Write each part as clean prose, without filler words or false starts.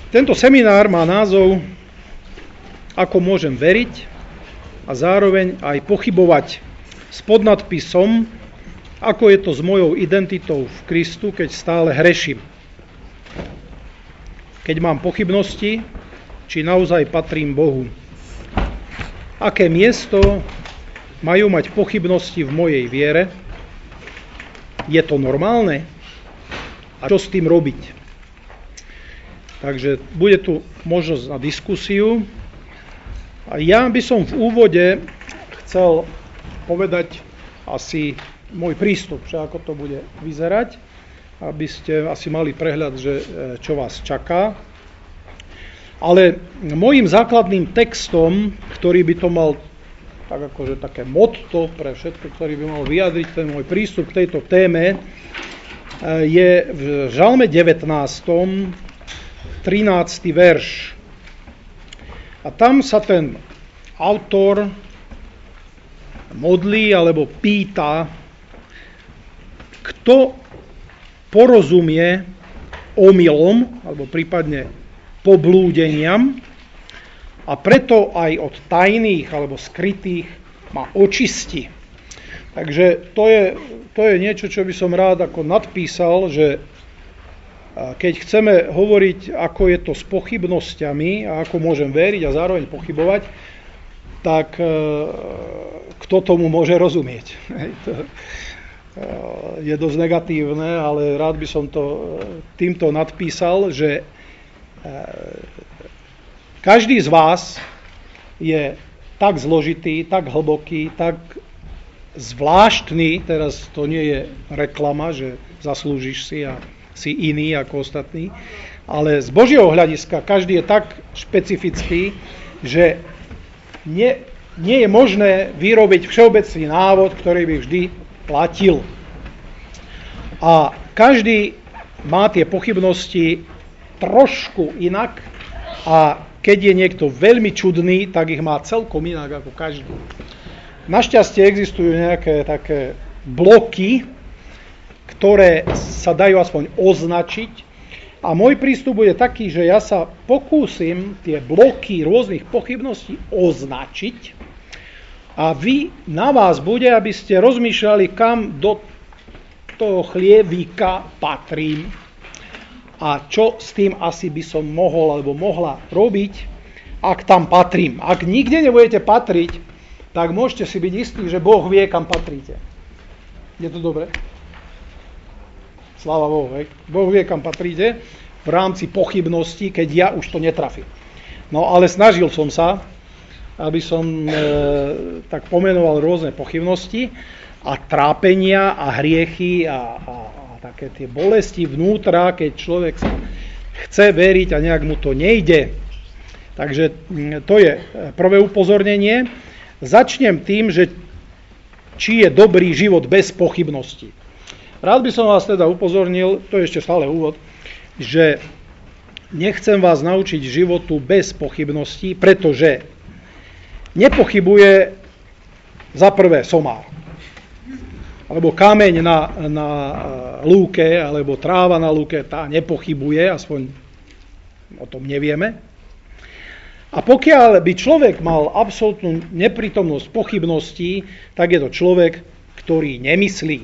Tento seminár má názov Ako môžem veriť a zároveň aj pochybovať, s podnadpisom Ako je to s mojou identitou v Kristu, keď stále hreším. Keď mám pochybnosti, či naozaj patrím Bohu. Aké miesto majú mať pochybnosti v mojej viere? Je to normálne? A čo s tým robiť? Takže bude tu možnosť na diskusiu. A ja by som v úvode chcel povedať asi môj prístup, že ako to bude vyzerať, aby ste asi mali prehľad, že čo vás čaká. Ale môjim základným textom, ktorý by to mal tak akože také motto pre všetko, ktorý by mal vyjadriť ten môj prístup k tejto téme, je v Žalme 19, 13. verš. A tam sa ten autor modlí alebo pýta, kto porozumie omylom, alebo prípadne poblúdeniam, a preto aj od tajných alebo skrytých ma očistí. Takže to je niečo, čo by som rád ako nadpísal, že keď chceme hovoriť, ako je to s pochybnosťami a ako môžem veriť a zároveň pochybovať, tak kto tomu môže rozumieť? Je dosť negatívne, ale rád by som to týmto nadpísal, že každý z vás je tak zložitý, tak hlboký, tak zvláštny, teraz to nie je reklama, že zaslúžiš si a si iný ako ostatní, ale z Božieho hľadiska každý je tak špecifický, že nie je možné vyrobiť všeobecný návod, ktorý by vždy platil. A každý má tie pochybnosti trošku inak a keď je niekto veľmi čudný, tak ich má celkom inak ako každý. Našťastie existujú nejaké také bloky, ktoré sa dajú aspoň označiť. A môj prístup bude taký, že ja sa pokúsim tie bloky rôznych pochybností označiť a na vás bude, aby ste rozmýšľali, kam do toho chlievíka patrím a čo s tým asi by som mohol alebo mohla robiť, ak tam patrím. Ak nikde nebudete patriť, tak môžete si byť istí, že Boh vie, kam patríte. Je to dobre? Sláva Bohu. Boh vie, kam patríte v rámci pochybností, keď ja už to netrafím. No ale snažil som sa, aby som tak pomenoval rôzne pochybnosti a trápenia a hriechy a také tie bolesti vnútra, keď človek chce veriť a nejak mu to nejde. Takže to je prvé upozornenie. Začnem tým, že či je dobrý život bez pochybností. Rád by som vás teda upozornil, to je ešte stále úvod, že nechcem vás naučiť životu bez pochybností, pretože nepochybuje za prvé somár, alebo kameň na lúke, alebo tráva na lúke, tá nepochybuje, aspoň o tom nevieme. A pokiaľ by človek mal absolútnu neprítomnosť pochybností, tak je to človek, ktorý nemyslí.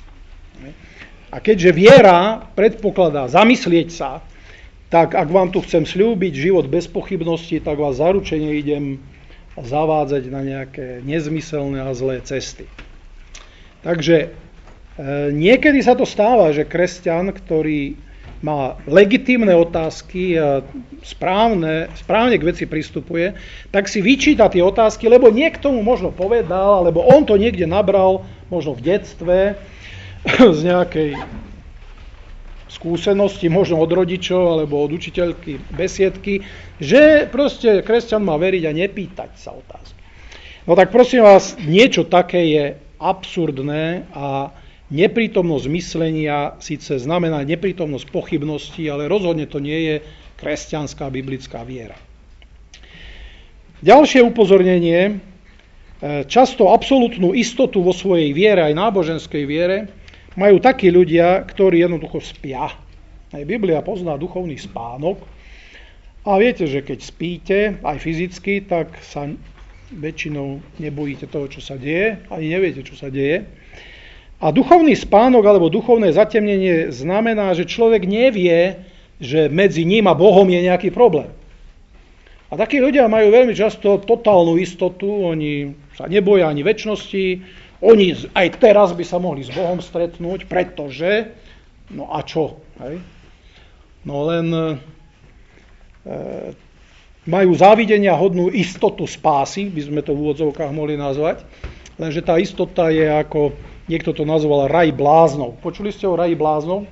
A keďže viera predpokladá zamyslieť sa, tak ak vám tu chcem sľúbiť život bez pochybností, tak vás zaručene idem zavádzať na nejaké nezmyselné a zlé cesty. Takže niekedy sa to stáva, že kresťan, ktorý má legitímne otázky a správne k veci pristupuje, tak si vyčíta tie otázky, lebo niekto mu možno povedal, alebo on to niekde nabral, možno v detstve, z nejakej skúsenosti, možno od rodičov, alebo od učiteľky besiedky, že proste kresťan má veriť a nepýtať sa otázky. No tak prosím vás, niečo také je absurdné a neprítomnosť myslenia síce znamená neprítomnosť pochybností, ale rozhodne to nie je kresťanská biblická viera. Ďalšie upozornenie. Často absolútnu istotu vo svojej viere, aj náboženskej viere, majú takí ľudia, ktorí jednoducho spia. Aj Biblia pozná duchovný spánok A viete, že keď spíte, aj fyzicky, tak sa väčšinou nebojíte toho, čo sa deje, ani neviete, čo sa deje. A duchovný spánok alebo duchovné zatemnenie znamená, že človek nevie, že medzi ním a Bohom je nejaký problém. A takí ľudia majú veľmi často totálnu istotu, oni sa neboja ani večnosti, oni aj teraz by sa mohli s Bohom stretnúť, pretože, no a čo? Hej? No len majú závidenia hodnú istotu spásy, by sme to v úvodzovkách mohli nazvať, lenže tá istota je ako, niekto to nazval raj bláznov. Počuli ste o raji bláznov?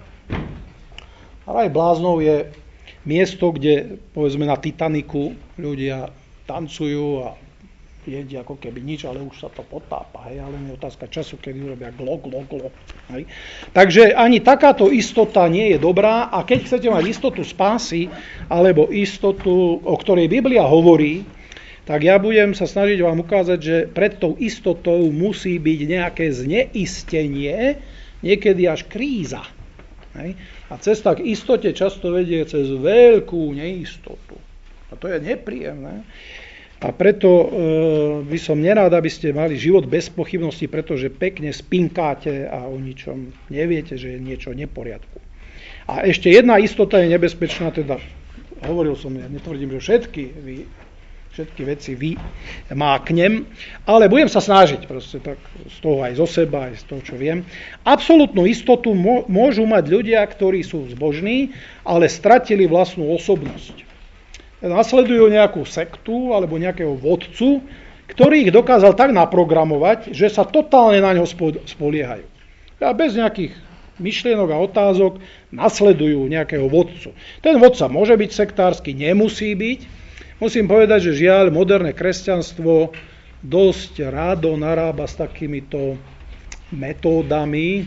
Raj bláznov je miesto, kde, povedzme na Titaniku, ľudia tancujú a jedia ako keby nič, ale už sa to potápa, hej, ale je otázka času, kedy urobia glo. Hej. Takže ani takáto istota nie je dobrá a keď chcete mať istotu spásy, alebo istotu, o ktorej Biblia hovorí, tak ja budem sa snažiť vám ukázať, že pred tou istotou musí byť nejaké zneistenie, niekedy až kríza. Hej. A cesta k istote často vedie cez veľkú neistotu. A to je nepríjemné. A preto by som nerád, aby ste mali život bez pochybností, pretože pekne spinkáte a o ničom neviete, že je niečo neporiadku. A ešte jedna istota je nebezpečná, teda hovoril som, ja netvrdím, že všetky veci máknem, ale budem sa snažiť proste tak z toho aj zo seba, aj z toho, čo viem. Absolútnu istotu môžu mať ľudia, ktorí sú zbožní, ale stratili vlastnú osobnosť. Nasledujú nejakú sektu alebo nejakého vodcu, ktorý ich dokázal tak naprogramovať, že sa totálne na ňo spoliehajú. A bez nejakých myšlienok a otázok nasledujú nejakého vodcu. Ten vodca môže byť sektársky, nemusí byť. Musím povedať, že žiaľ, moderné kresťanstvo dosť rádo narába s takýmito metódami,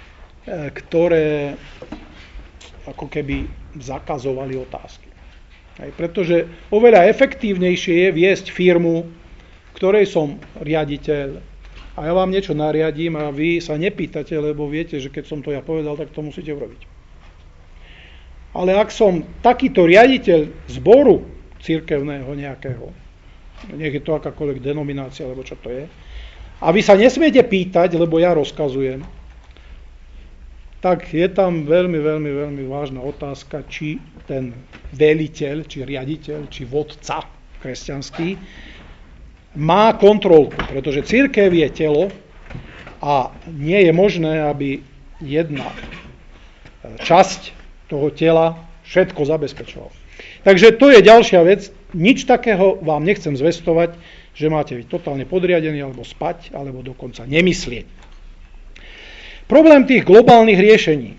ktoré ako keby zakazovali otázky. Aj pretože oveľa efektívnejšie je viesť firmu, ktorej som riaditeľ a ja vám niečo nariadím a vy sa nepýtate, lebo viete, že keď som to ja povedal, tak to musíte urobiť. Ale ak som takýto riaditeľ zboru cirkevného nejakého, nech je to akákoľvek denominácia, alebo čo to je, a vy sa nesmiete pýtať, lebo ja rozkazujem, tak je tam veľmi vážna otázka, či ten veliteľ, či riaditeľ, či vodca kresťanský má kontrolku, pretože cirkev je telo a nie je možné, aby jedna časť toho tela všetko zabezpečovala. Takže to je ďalšia vec. Nič takého vám nechcem zvestovať, že máte byť totálne podriadení, alebo spať, alebo dokonca nemyslieť. Problém tých globálnych riešení,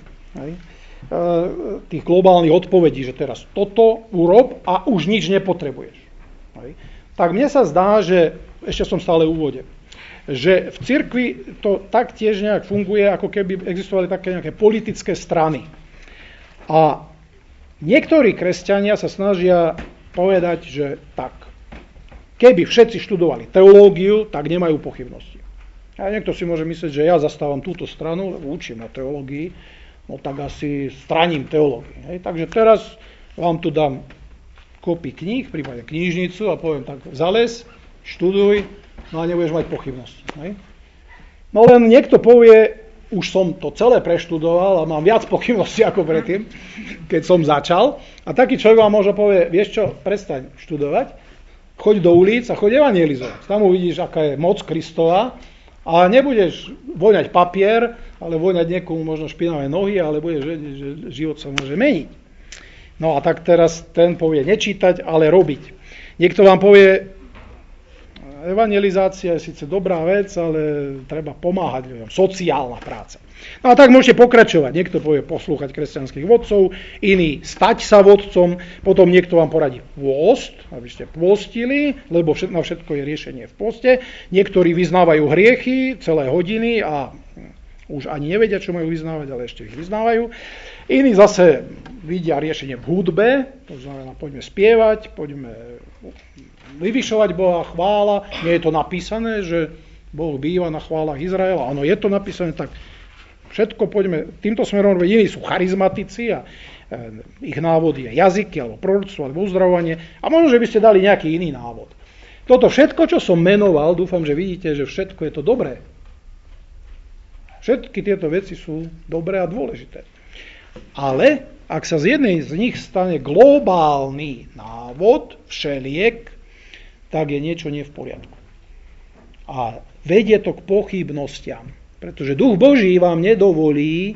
tých globálnych odpovedí, že teraz toto urob a už nič nepotrebuješ. Tak mne sa zdá, že, ešte som stále v úvode, že v cirkvi to taktiež nejak funguje, ako keby existovali také nejaké politické strany. A niektorí kresťania sa snažia povedať, že tak, keby všetci študovali teológiu, tak nemajú pochybnosti. A niekto si môže myslieť, že ja zastávam túto stranu, lebo učím na teológii, no tak asi straním teológii. Hej. Takže teraz vám tu dám kopy kníh, prípadne knižnicu a poviem tak, zales, študuj, no a nebudeš mať pochybnosti. Hej. No len niekto povie, už som to celé preštudoval a mám viac pochybností ako predtým, keď som začal. A taký človek vám môže povie, vieš čo, prestaň študovať, choď do ulic a choď evangelizovať. Tam uvidíš, aká je moc Kristova. A nebudeš voňať papier, ale voňať niekomu možno špinavé nohy, ale budeš vedieť, že život sa môže meniť. No a tak teraz ten povie nečítať, ale robiť. Niekto vám povie, evangelizácia je síce dobrá vec, ale treba pomáhať ľuďom, sociálna práca. No a tak môžete pokračovať. Niekto povie poslúchať kresťanských vodcov, iný stať sa vodcom, potom niekto vám poradí pôst, aby ste pôstili, lebo na všetko je riešenie v poste. Niektorí vyznávajú hriechy celé hodiny a už ani nevedia, čo majú vyznávať, ale ešte ich vyznávajú. Iní zase vidia riešenie v hudbe, to znamená, poďme spievať, poďme vyvyšovať Boha, chvála. Nie je to napísané, že Boh býva na chválach Izraela. Áno, je to napísané, tak všetko poďme týmto smerom robiť. Iní sú charizmatici a ich návod je jazyky, alebo proroctvo, alebo uzdravovanie a možno, že by ste dali nejaký iný návod. Toto všetko, čo som menoval, dúfam, že vidíte, že všetko je to dobré. Všetky tieto veci sú dobré a dôležité. Ale ak sa z jednej z nich stane globálny návod, všeliek, tak je niečo nie v poriadku. A vedie to k pochybnostiam. Pretože Duch Boží vám nedovolí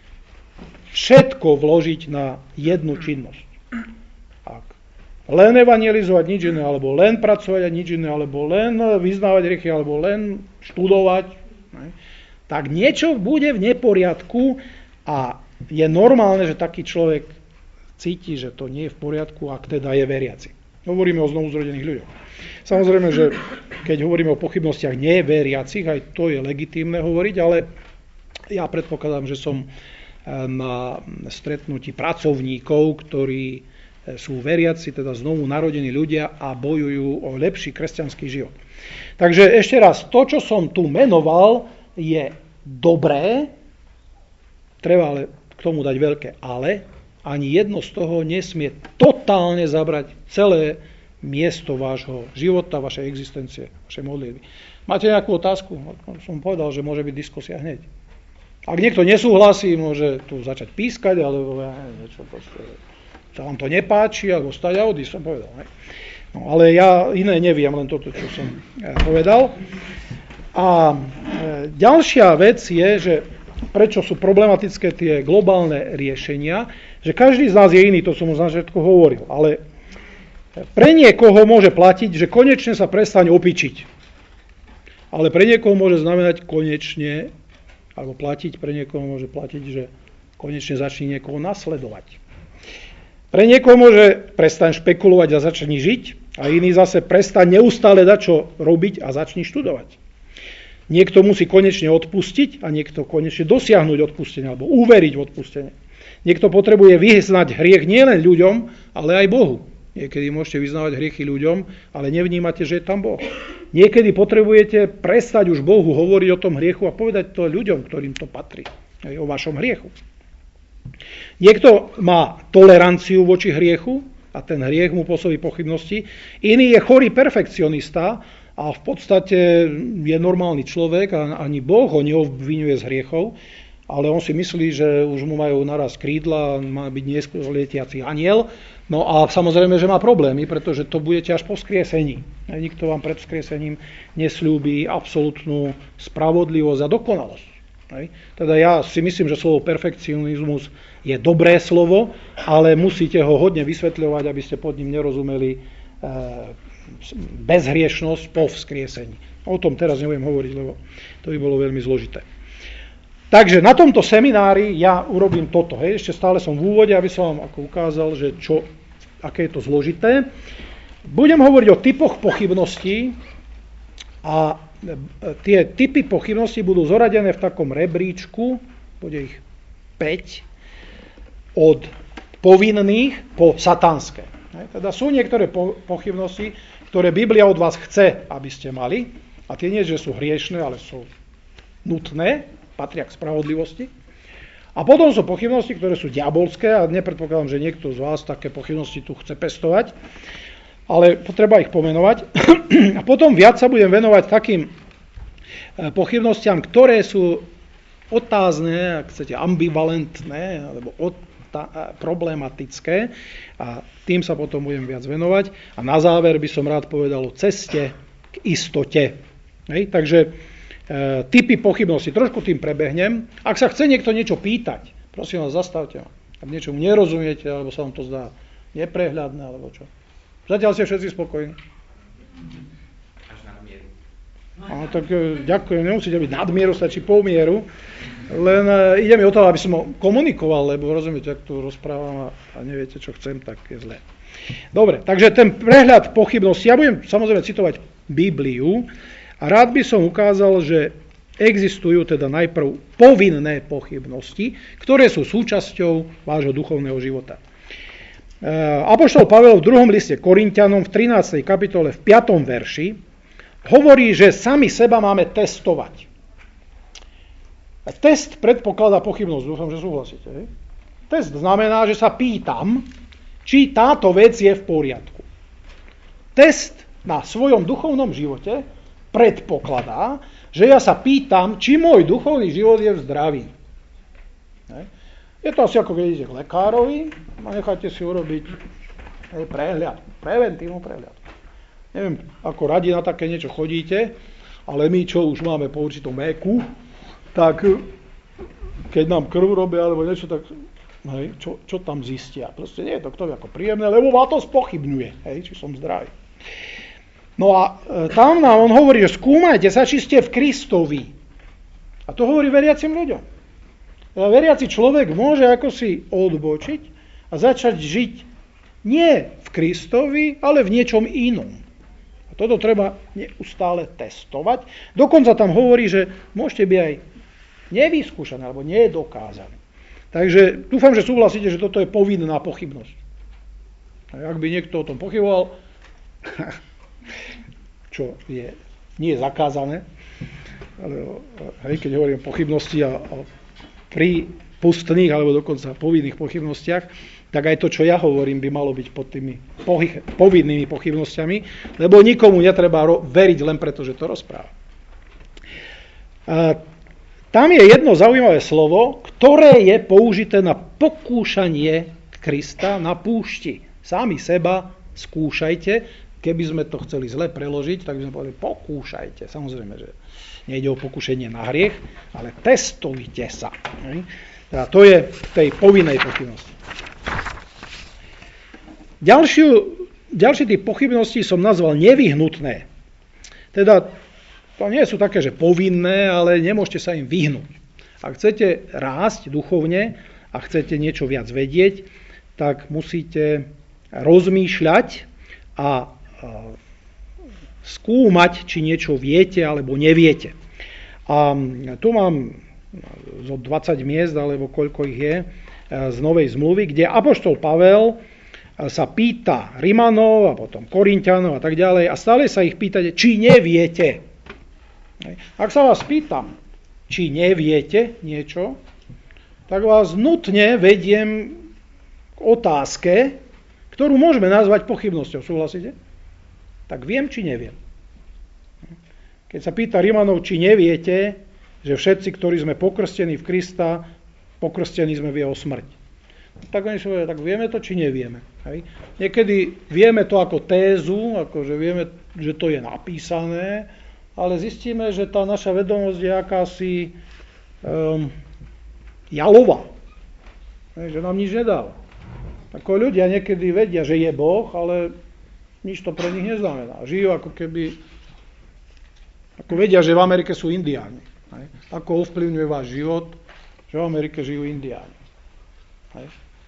všetko vložiť na jednu činnosť. Ak len evangelizovať nič iné, alebo len pracovať a nič iné, alebo len vyznávať hriechy, alebo len študovať, tak niečo bude v neporiadku a je normálne, že taký človek cíti, že to nie je v poriadku, ak teda je veriaci. Hovoríme o znovuzrodených ľuďoch. Samozrejme, že keď hovoríme o pochybnostiach neveriacich, aj to je legitímne hovoriť, ale ja predpokladám, že som na stretnutí pracovníkov, ktorí sú veriaci, teda znovu narodení ľudia a bojujú o lepší kresťanský život. Takže ešte raz, to, čo som tu menoval, je dobré, treba ale k tomu dať veľké ale, ani jedno z toho nesmie totálne zabrať celé miesto vášho života, vašej existencie, vašej modlitby. Máte nejakú otázku? Som povedal, že môže byť diskusia hneď. Ak niekto nesúhlasí, môže tu začať pískať, alebo niečo proste, sa vám to nepáči, alebo stať a odísť, som povedal. Ne? No, ale ja iné neviem, len toto, čo som povedal. A ďalšia vec je, že prečo sú problematické tie globálne riešenia, že každý z nás je iný, to som už na začiatku hovoril, ale pre niekoho môže platiť, že konečne sa prestaň opičiť. Ale pre niekoho môže znamenať konečne, alebo platiť, pre niekoho môže platiť, že konečne začni niekoho nasledovať. Pre niekoho môže prestaň špekulovať a začni žiť, a iný zase prestaň neustále dať čo robiť a začni študovať. Niekto musí konečne odpustiť a niekto konečne dosiahnuť odpustenie alebo uveriť v odpustenie. Niekto potrebuje vyznať hriech nielen ľuďom, ale aj Bohu. Niekedy môžete vyznávať hriechy ľuďom, ale nevnímate, že je tam Boh. Niekedy potrebujete prestať už Bohu hovoriť o tom hriechu a povedať to ľuďom, ktorým to patrí. Aj o vašom hriechu. Niekto má toleranciu voči hriechu a ten hriech mu pôsobí pochybnosti. Iný je chorý perfekcionista a v podstate je normálny človek a ani Boh ho neobviňuje z hriechov, ale on si myslí, že už mu majú naraz krídla, má byť neskôr lietiaci aniel. No a samozrejme, že má problémy, pretože to budete až po skriesení. Nikto vám pred skriesením nesľúbi absolútnu spravodlivosť a dokonalosť. Teda ja si myslím, že slovo perfekcionizmus je dobré slovo, ale musíte ho hodne vysvetľovať, aby ste pod ním nerozumeli bezhriešnosť po vzkriesení. O tom teraz nebudem hovoriť, lebo to by bolo veľmi zložité. Takže na tomto seminári ja urobím toto. Ešte stále som v úvode, aby som vám ako ukázal, že aké je to zložité. Budem hovoriť o typoch pochybností a tie typy pochybností budú zoradené v takom rebríčku, bude ich 5, od povinných po satanské. Teda sú niektoré pochybnosti, ktoré Biblia od vás chce, aby ste mali, a tie nie, že sú hriešne, ale sú nutné, patria k spravodlivosti. A potom sú pochybnosti, ktoré sú diabolské a nepredpokladám, že niekto z vás také pochybnosti tu chce pestovať, ale potreba ich pomenovať. A potom viac sa budem venovať takým pochybnostiam, ktoré sú otázne, ak chcete, ambivalentné alebo problematické, a tým sa potom budem viac venovať. A na záver by som rád povedal o ceste k istote. Takže typy pochybnosti, trošku tým prebehnem. Ak sa chce niekto niečo pýtať, prosím vás, zastavte ma. Ak niečomu nerozumiete, alebo sa vám to zdá neprehľadné, alebo čo. Zatiaľ ste všetci spokojní. Až nadmieru. Tak ďakujem, nemusíte byť nadmieru, stačí polmieru. Len ide mi o to, aby som komunikoval, lebo rozumiete, ak tu rozprávam a neviete, čo chcem, tak je zlé. Dobre, takže ten prehľad pochybnosti, ja budem samozrejme citovať Bibliu, a rád by som ukázal, že existujú teda najprv povinné pochybnosti, ktoré sú súčasťou vášho duchovného života. Apoštol Pavel v 2. liste Korinťanom v 13. kapitole v 5. verši hovorí, že sami seba máme testovať. Test predpokladá pochybnosť, dúfam, že súhlasíte. Test znamená, že sa pýtam, či táto vec je v poriadku. Test na svojom duchovnom živote predpokladá, že ja sa pýtam, či môj duchovný život je v zdraví. Je to asi ako keď idete k lekárovi a necháte si urobiť prehľadku, preventívnu prehľadku. Neviem, ako radi na také niečo chodíte, ale my, čo už máme po určitom veku, tak keď nám krv robia alebo niečo, tak čo tam zistia? Proste nie je to k tomu ako príjemné, lebo ma to spochybňuje, či som zdravý. No a tam nám on hovorí, že skúmajte sa, či ste v Kristovi. A to hovorí veriacim ľuďom. Veriaci človek môže ako si odbočiť a začať žiť nie v Kristovi, ale v niečom inom. A toto treba neustále testovať. Dokonca tam hovorí, že môžete byť aj nevyskúšaní alebo nedokázaní. Takže dúfam, že súhlasíte, že toto je povinná pochybnosť. A ak by niekto o tom pochyboval, čo nie je zakázané, ale keď hovorím o pochybnosti a prípustných alebo dokonca povinných pochybnostiach, tak aj to, čo ja hovorím, by malo byť pod tými povinnými pochybnosťami, lebo nikomu netreba veriť len preto, že to rozpráva. Tam je jedno zaujímavé slovo, ktoré je použité na pokúšanie Krista na púšti. Sami seba skúšajte. Keby sme to chceli zle preložiť, tak by sme povedali pokúšajte. Samozrejme, že nejde o pokúšanie na hriech, ale testujte sa. Teda to je v tej povinnej pochybnosti. Ďalší typ pochybností som nazval nevyhnutné. Teda to nie sú také, že povinné, ale nemôžete sa im vyhnúť. Ak chcete rásť duchovne a chcete niečo viac vedieť, tak musíte rozmýšľať a skúmať, či niečo viete alebo neviete. A tu mám zo 20 miest, alebo koľko ich je, z Novej zmluvy, kde apoštol Pavel sa pýta Rimanov a potom Korinťanov a tak ďalej a stále sa ich pýtate, či neviete. Ak sa vás pýtam, či neviete niečo, tak vás nutne vediem k otázke, ktorú môžeme nazvať pochybnosťou. Súhlasíte? Tak viem, či neviem. Keď sa pýta Rimanov, či neviete, že všetci, ktorí sme pokrstení v Krista, pokrstení sme v jeho smrť. Tak oni si povedia, tak vieme to, či nevieme. Hej? Niekedy vieme to ako tézu, ako že vieme, že to je napísané, ale zistíme, že tá naša vedomosť je akási jalová. Hej, že nám nič nedáva. Ako ľudia niekedy vedia, že je Boh, ale nič to pre nich neznamená. Žijú ako keby, ako vedia, že v Amerike sú indiáni. Hej. Ako ovplyvňuje váš život, že v Amerike žijú indiáni. Hej.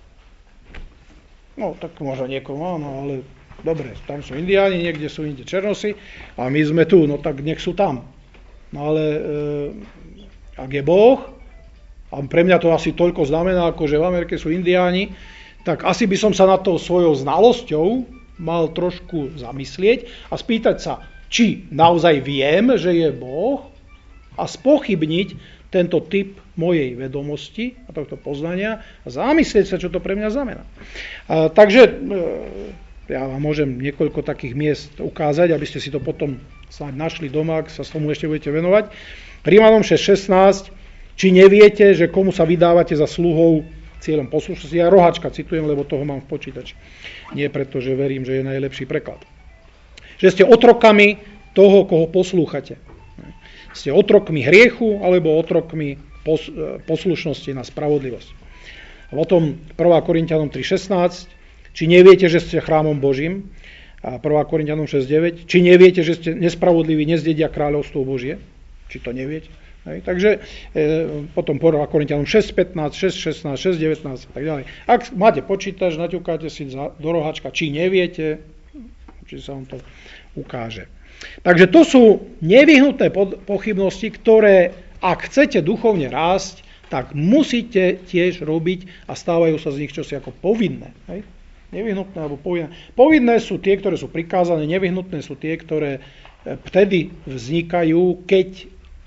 No, tak možno niekomu áno, ale dobre, tam sú indiáni, niekde sú inde černosy a my sme tu, no tak nech sú tam. No ale ak je Boh, a pre mňa to asi toľko znamená, ako že v Amerike sú indiáni, tak asi by som sa nad tou svojou znalosťou mal trošku zamyslieť a spýtať sa, či naozaj viem, že je Boh a spochybniť tento typ mojej vedomosti a tohto poznania a zamyslieť sa, čo to pre mňa znamená. Takže ja vám môžem niekoľko takých miest ukázať, aby ste si to potom snáď našli doma, ak sa s tomu ešte budete venovať. Rímanom 6.16, či neviete, že komu sa vydávate za sluhou cieľom poslušnosti. Ja roháčka citujem, lebo toho mám v počítači. Nie preto, že verím, že je najlepší preklad. Že ste otrokami toho, koho poslúchate. Ste otrokmi hriechu alebo otrokmi poslušnosti na spravodlivosť. A potom 1. Korinťanom 3.16, či neviete, že ste chrámom Božím, a 1. Korinťanom 6.9, či neviete, že ste nespravodliví, nezdedia kráľovstvo Božie, či to neviete. Hej, takže potom 1. Korinťanom 6.15, 6.16, 6.19 a tak ďalej. Ak máte počítač, naťukáte si do roháčka, či neviete, či sa vám to ukáže. Takže to sú nevyhnutné pochybnosti, ktoré, ak chcete duchovne rásť, tak musíte tiež robiť a stávajú sa z nich čosi ako povinné. Hej? Nevyhnutné alebo povinné. Povinné sú tie, ktoré sú prikázané, nevyhnutné sú tie, ktoré vtedy vznikajú, keď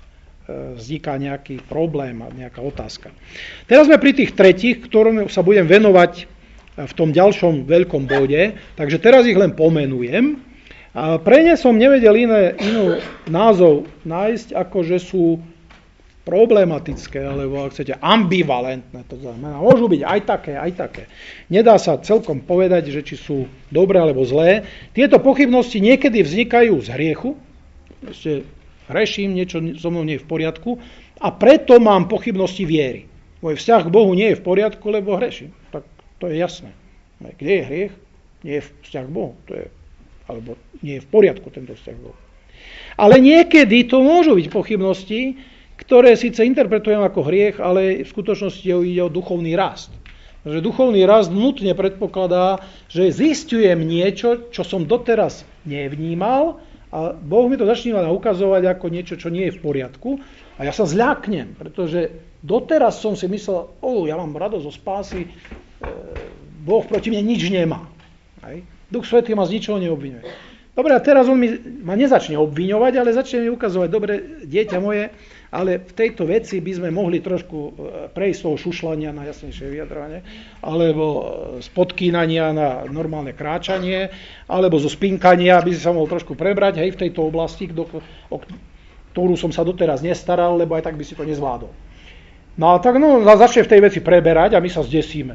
vzniká nejaký problém a nejaká otázka. Teraz sme pri tých tretích, ktorým sa budem venovať v tom ďalšom veľkom bode, takže teraz ich len pomenujem. A pre ne som nevedel inú názov nájsť, ako že sú problematické, alebo ak chcete, ambivalentné. To znamená, môžu byť aj také. Nedá sa celkom povedať, že či sú dobré alebo zlé. Tieto pochybnosti niekedy vznikajú z hriechu. Ešte hreším, niečo so mnou nie je v poriadku a preto mám pochybnosti viery. Môj vzťah k Bohu nie je v poriadku, lebo hreším. Tak to je jasné. Kde je hriech? Nie je vzťah k Bohu. Alebo nie je v poriadku tento vzťah k Bohu. Ale niekedy to môžu byť pochybnosti, ktoré síce interpretujem ako hriech, ale v skutočnosti ide o duchovný rast. Takže duchovný rast nutne predpokladá, že zistujem niečo, čo som doteraz nevnímal a Boh mi to začína ukazovať ako niečo, čo nie je v poriadku a ja sa zľaknem, pretože doteraz som si myslel, ja mám radosť zo spásy, Boh proti mne nič nemá. Duch Svätý ma z ničoho neobviňuje. Dobre, a teraz on ma nezačne obviňovať, ale začne mi ukazovať, dobre, dieťa moje, ale v tejto veci by sme mohli trošku prejsť z toho šušľania na jasnejšie vyjadrovanie, alebo z podkýnania na normálne kráčanie, alebo zo spinkania, aby si sa mohol trošku prebrať, v tejto oblasti, o ktorú som sa doteraz nestaral, lebo aj tak by si to nezvládol. No a tak začne v tej veci preberať a my sa zdesíme.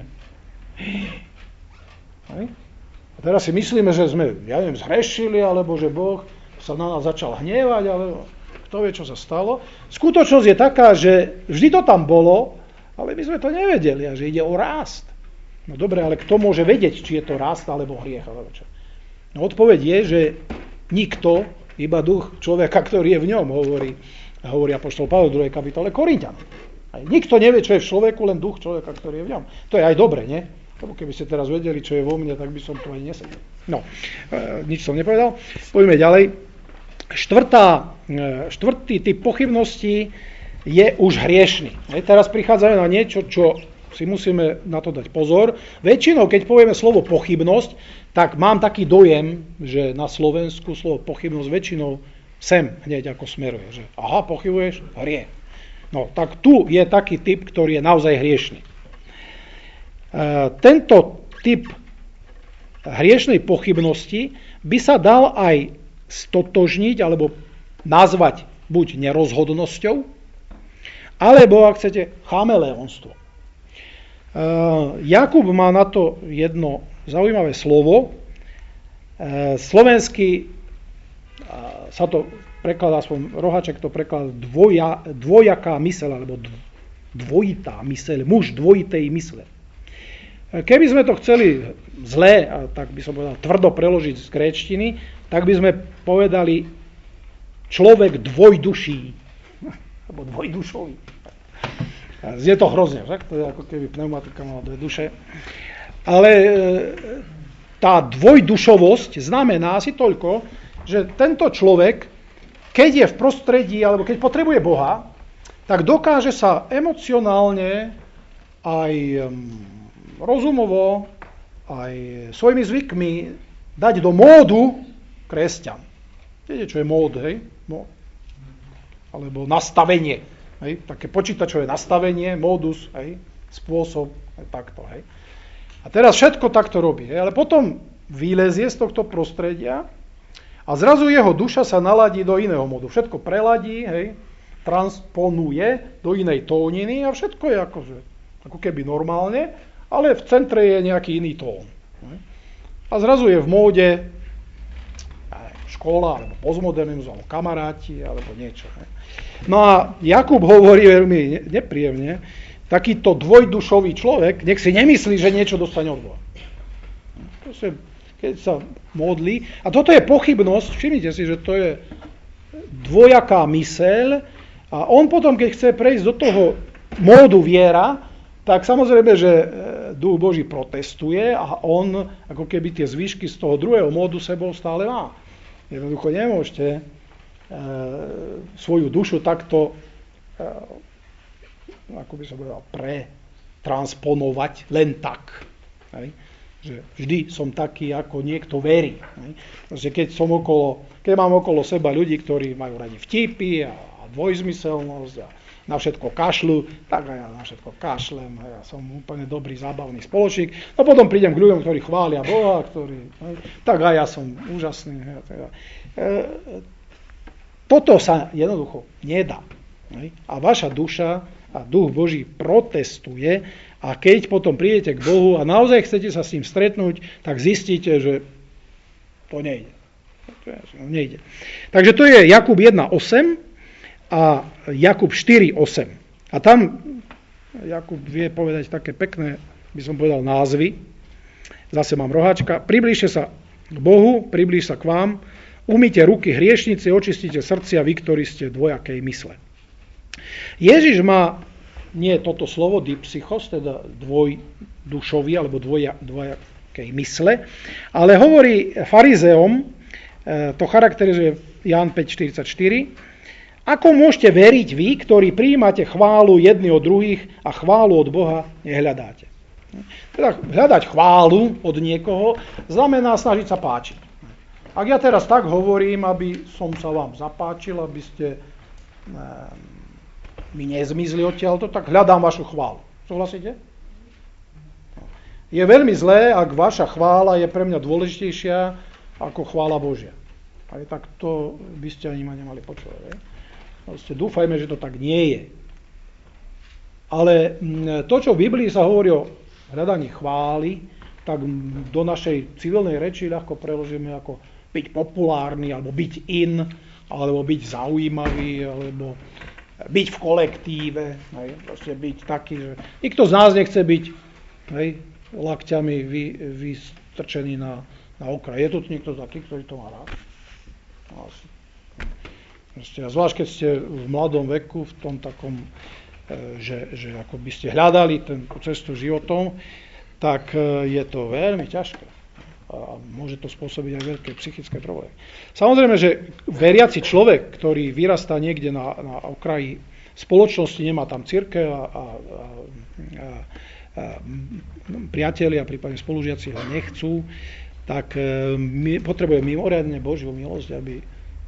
A teraz si myslíme, že sme, zhrešili, alebo že Boh sa na nás začal hnievať, alebo kto vie, čo sa stalo. Skutočnosť je taká, že vždy to tam bolo, ale my sme to nevedeli, a že ide o rast. No dobre, ale kto môže vedieť, či je to rast, alebo hriech, alebo čo? No odpoveď je, že nikto, iba duch človeka, ktorý je v ňom, hovorí apoštol Pavol v 2. kapitole Korinťanom. Nikto nevie, čo je v človeku, len duch človeka, ktorý je v ňom. To je aj dobre, nie? Lebo keby ste teraz vedeli, čo je vo mne, tak by som to ani nesedel. No, nič som nepovedal. Poďme ďalej. Štvrtý typ pochybností je už hriešny. Teraz prichádzajú na niečo, čo si musíme na to dať pozor. Väčšinou, keď povieme slovo pochybnosť, tak mám taký dojem, že na Slovensku slovo pochybnosť väčšinou sem hneď ako smeruje. Že pochybuješ? Hriech. No, tak tu je taký typ, ktorý je naozaj hriešny. Tento typ hriešnej pochybnosti by sa dal aj stotožniť alebo nazvať buď nerozhodnosťou, alebo, ak chcete, chameleonstvo. Jakub má na to jedno zaujímavé slovo. Slovensky sa to prekladá, aspoň Rohaček to prekladá dvojaká myseľ, alebo dvojitá myseľ, muž dvojitej mysle. Keby sme to chceli zle, tak by som povedal tvrdo preložiť z gréčtiny, tak by sme povedali človek dvojduší, alebo dvojdušový. Je to hrozne, však? To je ako keby pneumatika mala dve duše. Ale tá dvojdušovosť znamená asi toľko, že tento človek, keď je v prostredí, alebo keď potrebuje Boha, tak dokáže sa emocionálne aj rozumovo, aj svojimi zvykmi dať do módu kresťan. Viete, čo je mód, hej? Mód. Alebo nastavenie. Hej? Také počítačové nastavenie, módus, hej? Spôsob, hej? Takto. Hej? A teraz všetko takto robí. Hej? Ale potom vylezie z tohto prostredia a zrazu jeho duša sa naladí do iného módu. Všetko preladí, hej? Transponuje do inej tóniny a všetko je ako keby normálne, ale v centre je nejaký iný tón. A zrazu je v móde škola, alebo postmodernizmus, alebo kamaráti, alebo niečo. No a Jakub hovorí veľmi nepríjemne, takýto dvojdušový človek, nech si nemyslí, že niečo dostane od Boha. Keď sa modlí, a toto je pochybnosť, všimnite si, že to je dvojaká myseľ, a on potom, keď chce prejsť do toho módu viera, tak samozrejme, že Duch Boží protestuje a on ako keby tie zvyšky z toho druhého módu sebou stále má. Jednoducho nemôžete svoju dušu takto, ako by som povedal, pretransponovať len tak. Hej? Že vždy som taký, ako niekto verí. Hej? Keď mám okolo seba ľudí, ktorí majú radi vtipy a dvojzmyselnosť a na všetko kašľu, tak aj ja na všetko kašlem, a ja som úplne dobrý, zábavný spoločník. No potom prídem k ľuďom, ktorí chvália Boha, tak aj ja som úžasný. Toto sa jednoducho nedá. A vaša duša a duch Boží protestuje a keď potom prídete k Bohu a naozaj chcete sa s ním stretnúť, tak zistíte, že to nejde. Nejde. Takže to je Jakub 1.8 a Jakub 4.8. A tam Jakub vie povedať také pekné, by som povedal, názvy. Zase mám roháčka. Priblížte sa k Bohu, priblíž sa k vám, umyte ruky hriešnici, očistite srdcia, vy, ktorí ste dvojakej mysle. Ježiš má nie toto slovo, dipsychos, teda dvojdušový alebo dvojakej mysle, ale hovorí farizeom, to charakterizuje Ján 5.44, ako môžete veriť vy, ktorí prijímate chválu jedni od druhých a chválu od Boha nehľadáte. Teda hľadať chválu od niekoho znamená snažiť sa páčiť. Ak ja teraz tak hovorím, aby som sa vám zapáčil, aby ste mi nezmizli odtiaľto, tak hľadám vašu chválu. Súhlasíte? Je veľmi zlé, ak vaša chvála je pre mňa dôležitejšia ako chvála Božia. Aj tak to by ste ani ma nemali počúvať. Dúfajme, že to tak nie je. Ale to, čo v Biblii sa hovorí o hľadaní chvály, tak do našej civilnej reči ľahko preložíme ako byť populárny, alebo byť in, alebo byť zaujímavý, alebo byť v kolektíve, proste byť taký, že nikto z nás nechce byť lakťami vystrčený na okraj. Je tu niekto taký, ktorý to má rád? Zvlášť keď ste v mladom veku, v tom takom, že ako by ste hľadali tú cestu životom, tak je to veľmi ťažké. A môže to spôsobiť aj veľké psychické problémy. Samozrejme, že veriaci človek, ktorý vyrastá niekde na okraji spoločnosti, nemá tam cirkev a priatelia, prípadne spolužiaci ho nechcú, tak potrebuje mimoriadne Božiu milosť, aby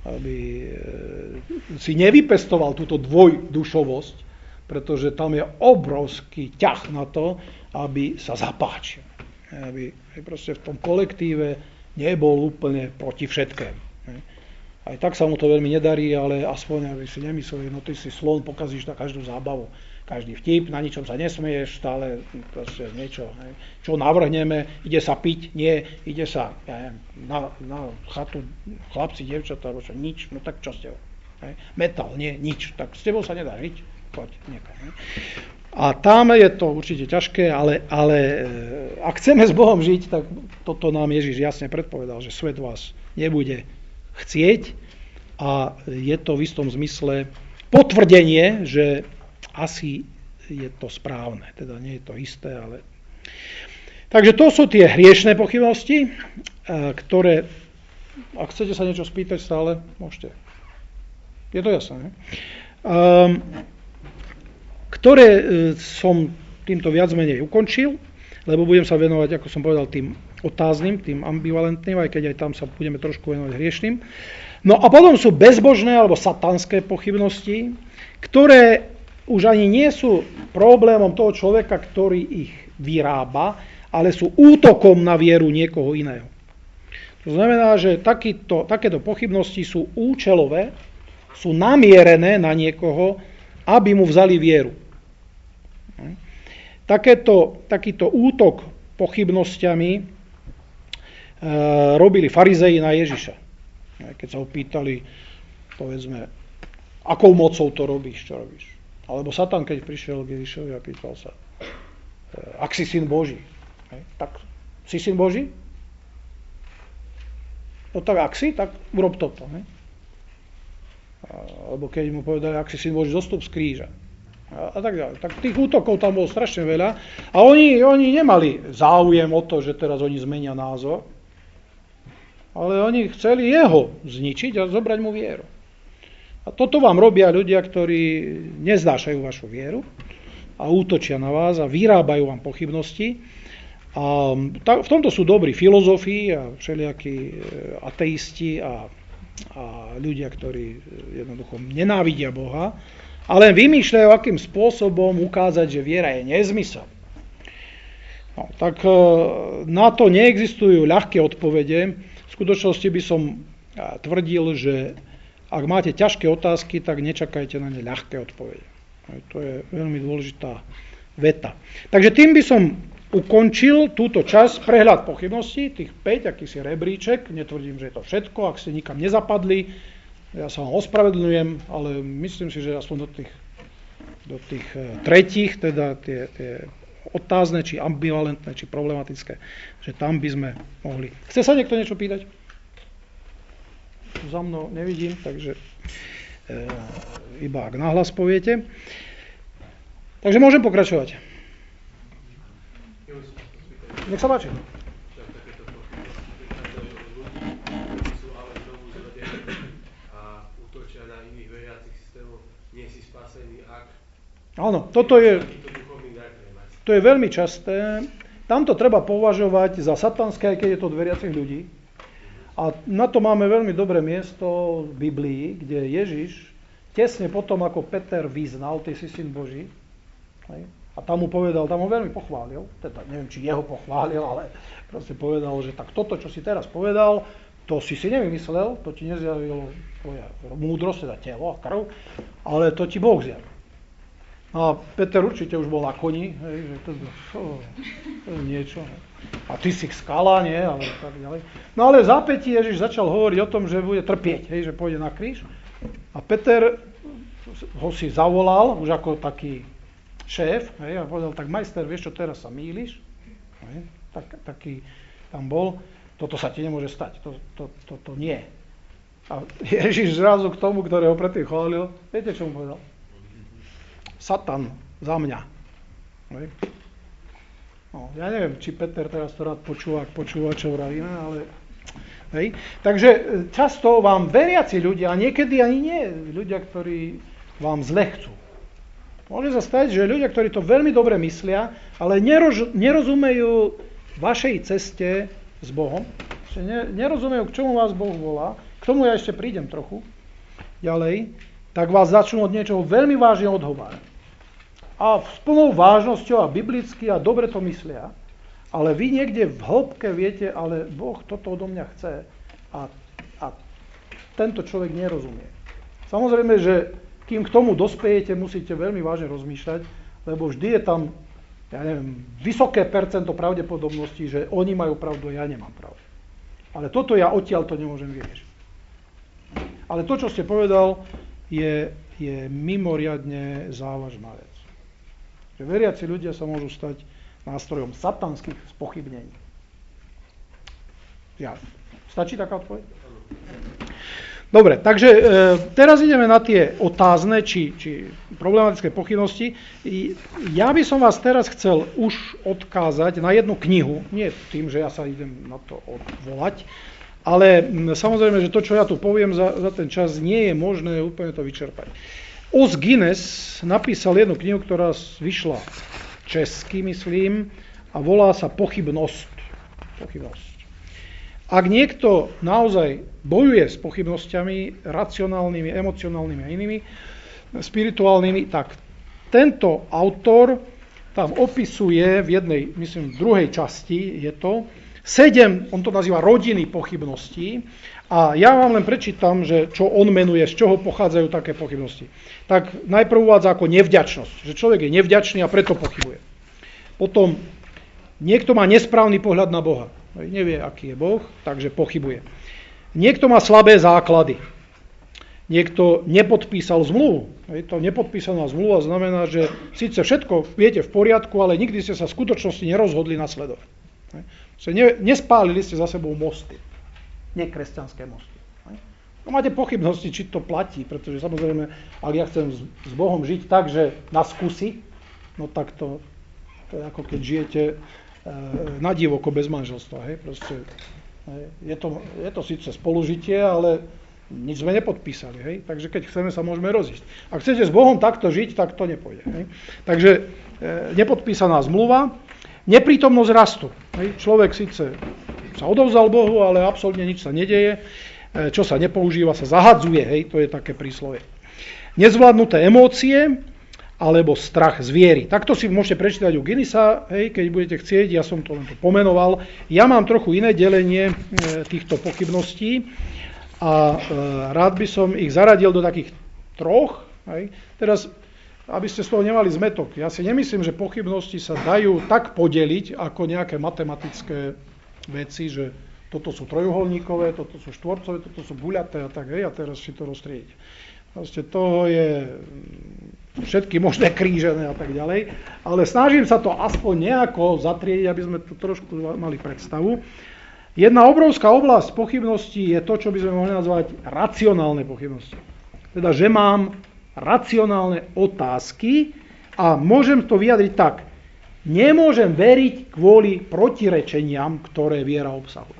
si nevypestoval túto dvojdušovosť, pretože tam je obrovský ťah na to, aby sa zapáčil. Aby proste v tom kolektíve nebol úplne proti všetkému. Aj tak sa mu to veľmi nedarí, ale aspoň aby si nemysleli, no ty si slon, pokazíš na každú zábavu, každý vtip, na ničom sa nesmeješ, stále proste niečo. Čo navrhneme, ide sa piť, nie, ide sa na chatu, chlapci, dievčatá, alebo čo, nič, no tak čo s tebou? Metal, nie, nič, tak s tebou sa nedá žiť, poď niekam. A tam je to určite ťažké, ale ak chceme s Bohom žiť, tak toto nám Ježiš jasne predpovedal, že svet vás nebude chcieť a je to v istom zmysle potvrdenie, že asi je to správne, teda nie je to isté, ale... Takže to sú tie hriešné pochybnosti, ktoré, ak chcete sa niečo spýtať stále, môžete. Je to jasné, ne? Ktoré som týmto viac menej ukončil, lebo budem sa venovať, ako som povedal, tým otázným, tým ambivalentným, aj keď aj tam sa budeme trošku venovať hriešným. No a potom sú bezbožné alebo satanské pochybnosti, ktoré už ani nie sú problémom toho človeka, ktorý ich vyrába, ale sú útokom na vieru niekoho iného. To znamená, že takéto pochybnosti sú účelové, sú namierené na niekoho, aby mu vzali vieru. Takýto útok pochybnosťami robili farizeji na Ježiša. Keď sa ho pýtali, povedzme, akou mocou to robíš, čo robíš? Alebo Satan, keď prišiel k Ježišovi a pýtal sa, ak si syn Boží, tak si syn Boží? No tak ak si, tak urob toto. Alebo keď mu povedali, ak si syn Boží, zostup z kríža. A tak ďalej. Tak tých útokov tam bolo strašne veľa. A oni nemali záujem o to, že teraz oni zmenia názor, ale oni chceli jeho zničiť a zobrať mu vieru. A toto vám robia ľudia, ktorí neznášajú vašu vieru a útočia na vás a vyrábajú vám pochybnosti. A v tomto sú dobrí filozofi a všelijakí ateisti a ľudia, ktorí jednoducho nenávidia Boha, ale vymýšľajú, akým spôsobom ukázať, že viera je nezmysel. No, tak na to neexistujú ľahké odpovede. V skutočnosti by som tvrdil, že ak máte ťažké otázky, tak nečakajte na ne ľahké odpovede. To je veľmi dôležitá veta. Takže tým by som ukončil túto časť, prehľad pochybností, tých 5, akýsi rebríček. Netvrdím, že je to všetko, ak ste nikam nezapadli. Ja sa vám ospravedlňujem, ale myslím si, že aspoň do tých tretích, teda tie otázne, či ambivalentné, či problematické, že tam by sme mohli. Chce sa niekto niečo pýtať? Za mnou nevidím, takže iba ak nahlas poviete. Takže môžem pokračovať. Nech sa páči. Áno, to je veľmi časté. Tamto treba považovať za satanské, aj keď je to od veriacich ľudí. A na to máme veľmi dobré miesto v Biblii, kde Ježiš tesne potom, ako Peter vyznal, ty si syn Boží, a tam mu povedal, tam ho veľmi pochválil, teda neviem, či jeho pochválil, ale proste povedal, že tak toto, čo si teraz povedal, to si nevymyslel, to ti nezjavilo tvoja múdrosť, teda telo a krv, ale to ti Boh zjavil. A Peter určite už bol na koni, že to je niečo. A ty si skala, nie? Ale tak ďalej. No ale v zápätí Ježiš začal hovoriť o tom, že bude trpieť, že pôjde na kríž. A Peter ho si zavolal, už ako taký šéf, a povedal, tak majster, vieš čo, teraz sa mýliš? Taký tam bol. Toto sa ti nemôže stať. To nie. A Ježiš zrazu k tomu, ktorého predtým chválil, viete, čo mu povedal? Satan za mňa. No, ja neviem, či Peter teraz to rád počúva, čo vravíme, ale... Takže často vám veriaci ľudia, a niekedy ani nie ľudia, ktorí vám zle chcú. Môže sa stať, že ľudia, ktorí to veľmi dobre myslia, ale nerozumejú vašej ceste s Bohom, nerozumejú, k čomu vás Boh volá, k tomu ja ešte prídem trochu ďalej, tak vás začnú od niečoho veľmi vážne odhovárať. A s plnou vážnosťou a biblicky a dobre to myslia, ale vy niekde v hĺbke viete, ale Boh toto odo mňa chce a tento človek nerozumie. Samozrejme, že kým k tomu dospejete, musíte veľmi vážne rozmýšľať, lebo vždy je tam, ja neviem, vysoké percento pravdepodobnosti, že oni majú pravdu a ja nemám pravdu. Ale toto ja odtiaľ to nemôžem vyriešiť. Ale to, čo ste povedal, je mimoriadne závažná vec. Že veriaci ľudia sa môžu stať nástrojom satanských spochybnení. Ja. Stačí taká odpoveď? Dobre, takže teraz ideme na tie otázne či problematické pochybnosti. Ja by som vás teraz chcel už odkázať na jednu knihu, nie tým, že ja sa idem na to odvolať, ale samozrejme, že to, čo ja tu poviem za ten čas, nie je možné úplne to vyčerpať. Os Guinness napísal jednu knihu, ktorá vyšla česky, myslím, a volá sa Pochybnosť. Ak niekto naozaj bojuje s pochybnosťami, racionálnymi, emocionálnymi a inými, spirituálnymi, tak tento autor tam opisuje v jednej, myslím, v druhej časti, je to 7, on to nazýva rodiny pochybností, a ja vám len prečítam, že čo on menuje, z čoho pochádzajú také pochybnosti. Tak najprv uvádza ako nevďačnosť, že človek je nevďačný a preto pochybuje. Potom niekto má nesprávny pohľad na Boha. Nevie, aký je Boh, takže pochybuje. Niekto má slabé základy. Niekto nepodpísal zmluvu. To nepodpísaná zmluva znamená, že síce všetko viete v poriadku, ale nikdy ste sa v skutočnosti nerozhodli nasledovať. Nespálili ste za sebou mosty. Nekresťanské mosty. No máte pochybnosti, či to platí, pretože samozrejme, ak ja chcem s Bohom žiť tak, že na skúsi, no tak to je ako keď žijete na divoko bez manželstva. Proste, je to síce spolužitie, ale nič sme nepodpísali. Takže keď chceme, sa môžeme rozísť. Ak chcete s Bohom takto žiť, tak to nepôjde. Takže nepodpísaná zmluva, neprítomnosť rastu. Človek síce sa odovzdal Bohu, ale absolútne nič sa nedeje. čo sa nepoužíva, sa zahadzuje, hej, to je také príslovie. Nezvládnuté emócie, alebo strach z viery. Takto si môžete prečítať u Guinnessa, hej, keď budete chcieť, ja som to len pomenoval. Ja mám trochu iné delenie týchto pochybností a rád by som ich zaradil do takých troch. Hej. Teraz, aby ste z toho nemali zmätok, ja si nemyslím, že pochybnosti sa dajú tak podeliť, ako nejaké matematické veci, že toto sú trojuholníkové, toto sú štvorcové, toto sú guľaté a tak, hej, a teraz si to roztriediť. Proste toho je všetky možné krížené a tak ďalej, ale snažím sa to aspoň nejako zatriediť, aby sme tu trošku mali predstavu. Jedna obrovská oblasť pochybností je to, čo by sme mohli nazvať racionálne pochybnosti. Teda, že mám racionálne otázky a môžem to vyjadriť tak. Nemôžem veriť kvôli protirečeniam, ktoré viera obsahuje.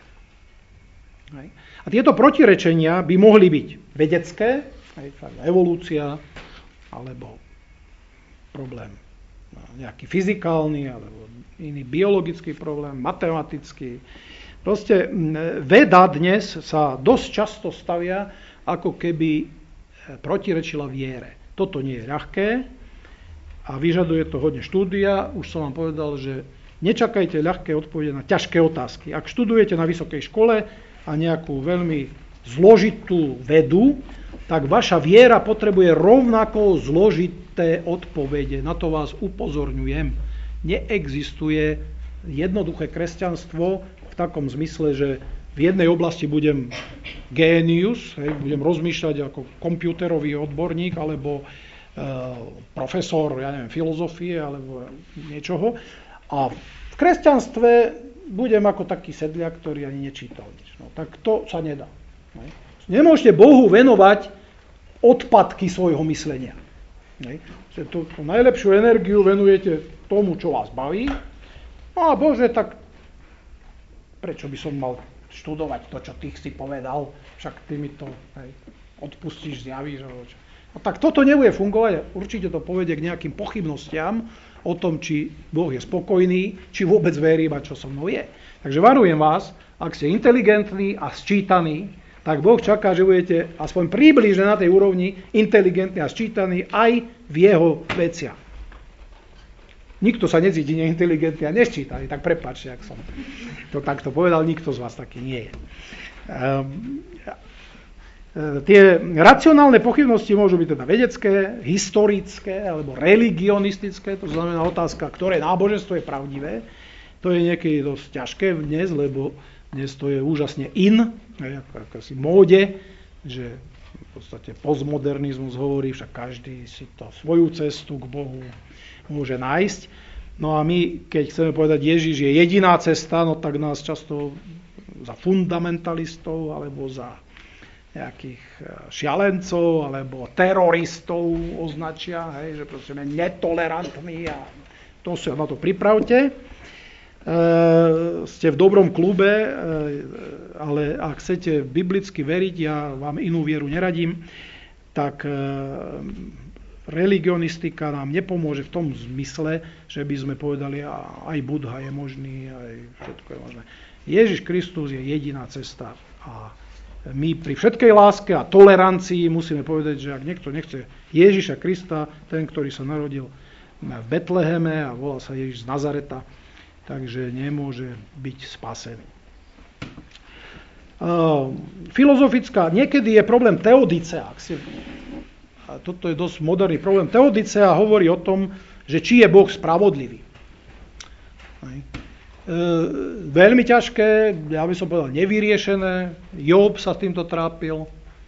A tieto protirečenia by mohli byť vedecké, evolúcia, alebo problém nejaký fyzikálny, alebo iný biologický problém, matematický. Proste veda dnes sa dosť často stavia, ako keby protirečila viere. Toto nie je ľahké a vyžaduje to hodne štúdia. Už som vám povedal, že nečakajte ľahké odpovede na ťažké otázky. Ak študujete na vysokej škole a nejakú veľmi zložitú vedu, tak vaša viera potrebuje rovnako zložité odpovede. Na to vás upozorňujem. Neexistuje jednoduché kresťanstvo v takom zmysle, že v jednej oblasti budem génius, budem rozmýšľať ako kompiúterový odborník, alebo profesor, ja neviem, filozofie, alebo niečoho. A v kresťanstve budem ako taký sedliak, ktorý ani nečítal nič. No, tak to sa nedá. Nemôžete Bohu venovať odpadky svojho myslenia. Tú najlepšiu energiu venujete tomu, čo vás baví. No a Bože, tak prečo by som mal študovať to, čo ty si povedal, však ty mi to odpustíš, zjavíš. No tak toto nebude fungovať, určite to povedie k nejakým pochybnostiam o tom, či Boh je spokojný, či vôbec verí, a čo so mnou je. Takže varujem vás, ak ste inteligentní a sčítaní, tak Boh čaká, že budete aspoň približne na tej úrovni inteligentní a sčítaní aj v jeho veciach. Nikto sa necíti neinteligentný a nesčítaný, tak prepáčte, ak som to takto povedal, nikto z vás taký nie je. Tie racionálne pochybnosti môžu byť teda vedecké, historické alebo religionistické, to znamená otázka, ktoré náboženstvo je pravdivé. To je niekedy dosť ťažké dnes, lebo dnes to je úžasne ako si móde, že v podstate postmodernizmus hovorí, však každý si to svoju cestu k Bohu môže nájsť. No a my, keď chceme povedať, Ježiš je jediná cesta, no tak nás často za fundamentalistov alebo za nejakých šialencov alebo teroristov označia, hej, že proste sme netolerantní a to sa na to pripravte. Ste v dobrom klube, ale ak chcete biblicky veriť, ja vám inú vieru neradím, tak religionistika nám nepomôže v tom zmysle, že by sme povedali, aj Budha je možný, aj všetko je možné. Ježiš Kristus je jediná cesta a my pri všetkej láske a tolerancii musíme povedať, že ak niekto nechce Ježiša Krista, ten, ktorý sa narodil v Betleheme a volá sa Ježiš z Nazareta, takže nemôže byť spasený. Filozofická, niekedy je problém teodicea. Toto je dosť moderný problém. Teodicea hovorí o tom, že či je Boh spravodlivý. Veľmi ťažké, ja by som povedal nevyriešené. Job sa s týmto trápil.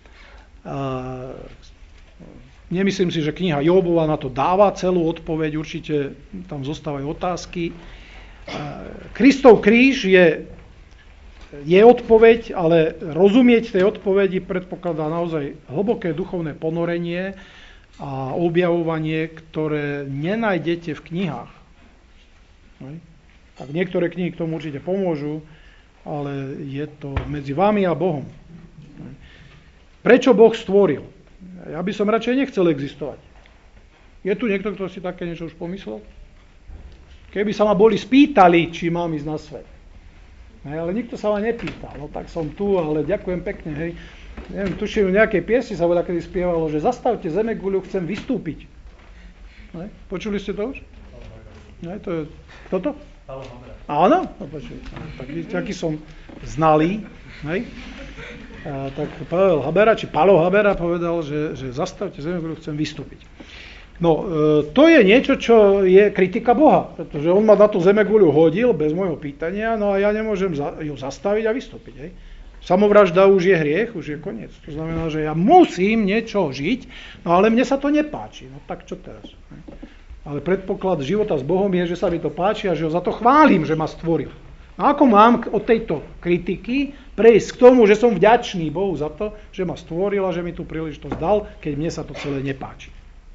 Nemyslím si, že kniha Jobova na to dáva celú odpoveď, určite tam zostávajú otázky. Kristov kríž je odpoveď, ale rozumieť tej odpovedi predpokladá naozaj hlboké duchovné ponorenie a objavovanie, ktoré nenájdete v knihách. Tak niektoré knihy k tomu určite pomôžu, ale je to medzi vami a Bohom. Prečo Boh stvoril? Ja by som radšej nechcel existovať. Je tu niekto, kto si také niečo už pomyslel? Keby sa ma boli spýtali, či mám ísť na svet. Ale nikto sa ma nepýtal. No tak som tu, ale ďakujem pekne. Hej. Neviem, tuším, v nejakej piesni sa voľa kedy spievalo, že zastavte zemeguľu, chcem vystúpiť. Ne? Počuli ste to už? Ne, to je... Kto to? Áno? No, počuli. Tak vidíte, aký som znalý. Hej? Tak Pavel Habera, či Palo Habera povedal, že zastavte zemeguľu, chcem vystúpiť. No, to je niečo, čo je kritika Boha, pretože on ma na tú zemeguľu hodil bez môjho pýtania, no a ja nemôžem ju zastaviť a vystúpiť. Hej. Samovražda už je hriech, už je koniec. To znamená, že ja musím niečo žiť, no ale mne sa to nepáči. No tak čo teraz? Hej. Ale predpoklad života s Bohom je, že sa mi to páči a že ho za to chválim, že ma stvoril. A ako mám od tejto kritiky prejsť k tomu, že som vďačný Bohu za to, že ma stvoril a že mi tú príležitosť dal, keď mne sa to celé nepáči.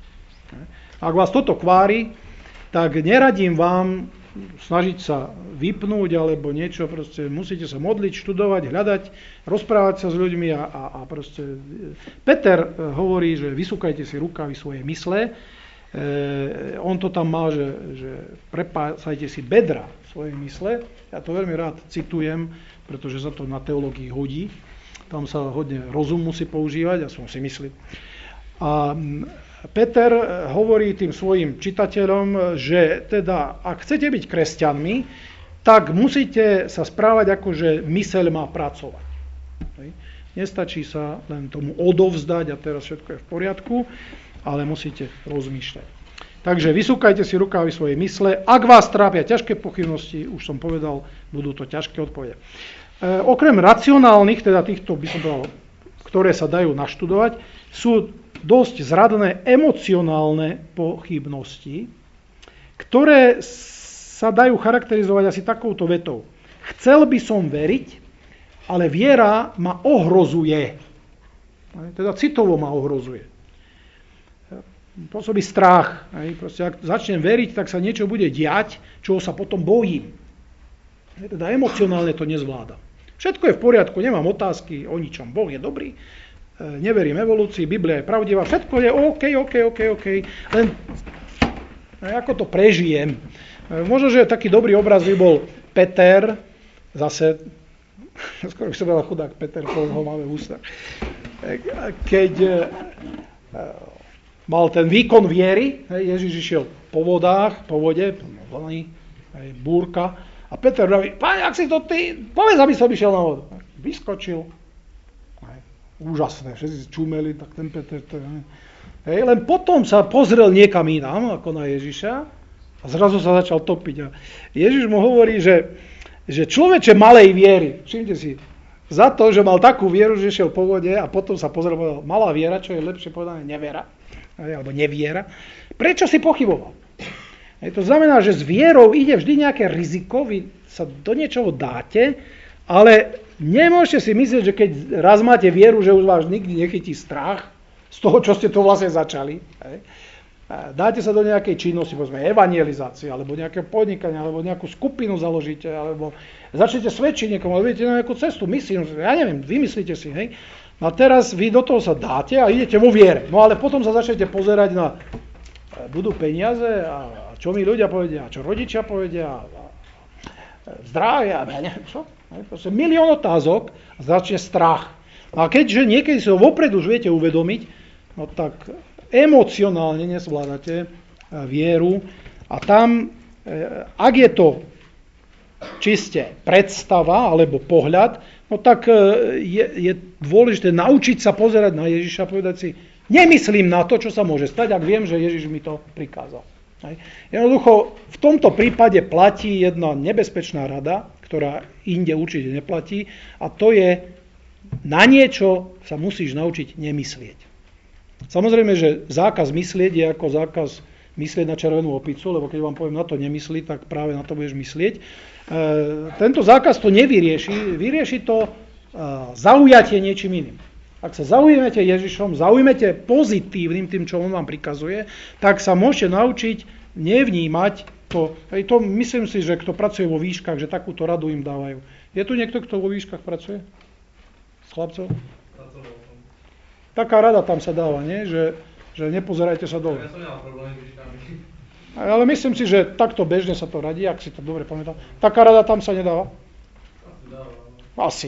Ak vás toto kvári, tak neradím vám snažiť sa vypnúť alebo niečo, proste musíte sa modliť, študovať, hľadať, rozprávať sa s ľuďmi a proste... Peter hovorí, že vysúkajte si rukávy svojej mysle, on to tam má, že prepásajte si bedra svojej mysle, ja to veľmi rád citujem, pretože sa to na teológii hodí, tam sa hodne rozum musí používať, aspoň si myslím. A Peter hovorí tým svojim čitateľom, že teda, ak chcete byť kresťanmi, tak musíte sa správať ako, že myseľ má pracovať. Nestačí sa len tomu odovzdať a teraz všetko je v poriadku, ale musíte rozmýšľať. Takže vysúkajte si rukávy svojej mysle. Ak vás trápia ťažké pochybnosti, už som povedal, budú to ťažké odpovede. Okrem racionálnych, teda týchto, by som povedal, ktoré sa dajú naštudovať, sú dosť zradné emocionálne pochybnosti, ktoré sa dajú charakterizovať asi takouto vetou. Chcel by som veriť, ale viera ma ohrozuje. Teda citovo ma ohrozuje. Pôsobí strach. Proste, ak začnem veriť, tak sa niečo bude diať, čoho sa potom bojím. Teda emocionálne to nezvládam. Všetko je v poriadku, nemám otázky o ničom. Boh je dobrý. Neverím evolúcii, Biblia je pravdivá, všetko je OK. Len ako to prežijem. Možno, že taký dobrý obraz by bol Peter, zase, skoro by som bola chudák Peter, ho máme v ústach. Keď mal ten výkon viery, Ježiš išiel po vodách, po vode, vlny, búrka, a Peter hovorí, Pane, ak si to ty, povedz, aby som išiel na vodu. Vyskočil. Úžasné, všetci čumeli, tak ten Peter to je. Len potom sa pozrel niekam inám, ako na Ježiša, a zrazu sa začal topiť. A Ježiš mu hovorí, že človeče malej viery, všimte si, za to, že mal takú vieru, že šiel po vode a potom sa pozrel, povedal, malá viera, čo je lepšie povedané, neviera, alebo neviera, prečo si pochyboval? To znamená, že s vierou ide vždy nejaké riziko, vy sa do niečoho dáte, ale nemôžete si myslieť, že keď raz máte vieru, že už vás nikdy nechytí strach z toho, čo ste to vlastne začali. Dáte sa do nejakej činnosti, povedzme evangelizácie, alebo nejakého podnikania, alebo nejakú skupinu založíte, alebo začnete svedčiť niekomu, alebo idete na nejakú cestu, misiu, ja neviem, vymyslíte si, hej. A teraz vy do toho sa dáte a idete vo viere. No ale potom sa začnete pozerať na budú peniaze a čo mi ľudia povedia, a čo rodičia povedia, a zdravie, a neviem čo. Proste milión otázok a začne strach. A keďže niekedy si ho vopred už viete uvedomiť, no tak emocionálne nesvládate vieru a tam, ak je to čiste predstava alebo pohľad, no tak je dôležité naučiť sa pozerať na Ježiša a povedať si, nemyslím na to, čo sa môže stať, ak viem, že Ježiš mi to prikázal. Jednoducho, v tomto prípade platí jedna nebezpečná rada, ktorá inde určite neplatí, a to je, na niečo sa musíš naučiť nemyslieť. Samozrejme, že zákaz myslieť je ako zákaz myslieť na červenú opicu, lebo keď vám poviem na to nemyslí, tak práve na to budeš myslieť. Tento zákaz to nevyrieši, vyrieši to zaujatie niečím iným. Ak sa zaujmete Ježišom, zaujmete pozitívnym tým, čo on vám prikazuje, tak sa môžete naučiť nevnímať to. To myslím si, že kto pracuje vo výškach, že takúto radu im dávajú. Je tu niekto, kto vo výškach pracuje? S chlapcov? Taká rada tam sa dáva, nie? Že nepozerajte sa dole. Ja som nemal problémy s výškami. Ale myslím si, že takto bežne sa to radí, ak si to dobre pamätám. Taká rada tam sa nedáva? Asi.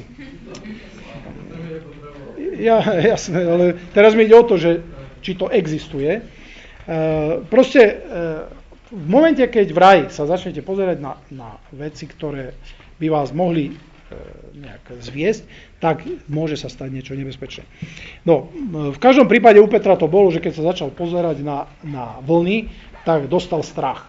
Jasné, ale teraz mi ide o to, že či to existuje. V momente, keď vraj sa začnete pozerať na veci, ktoré by vás mohli nejak zviesť, tak môže sa stať niečo nebezpečné. No, v každom prípade u Petra to bolo, že keď sa začal pozerať na vlny, tak dostal strach.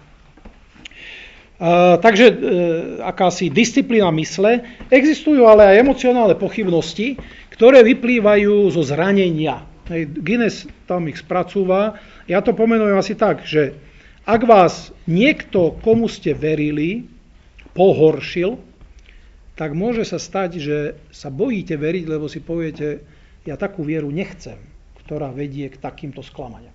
Takže akási disciplína mysle. Existujú ale aj emocionálne pochybnosti, ktoré vyplývajú zo zranenia. Guinness tam ich spracúva. Ja to pomenujem asi tak, že ak vás niekto, komu ste verili, pohoršil, tak môže sa stať, že sa bojíte veriť, lebo si poviete, ja takú vieru nechcem, ktorá vedie k takýmto sklamaniam.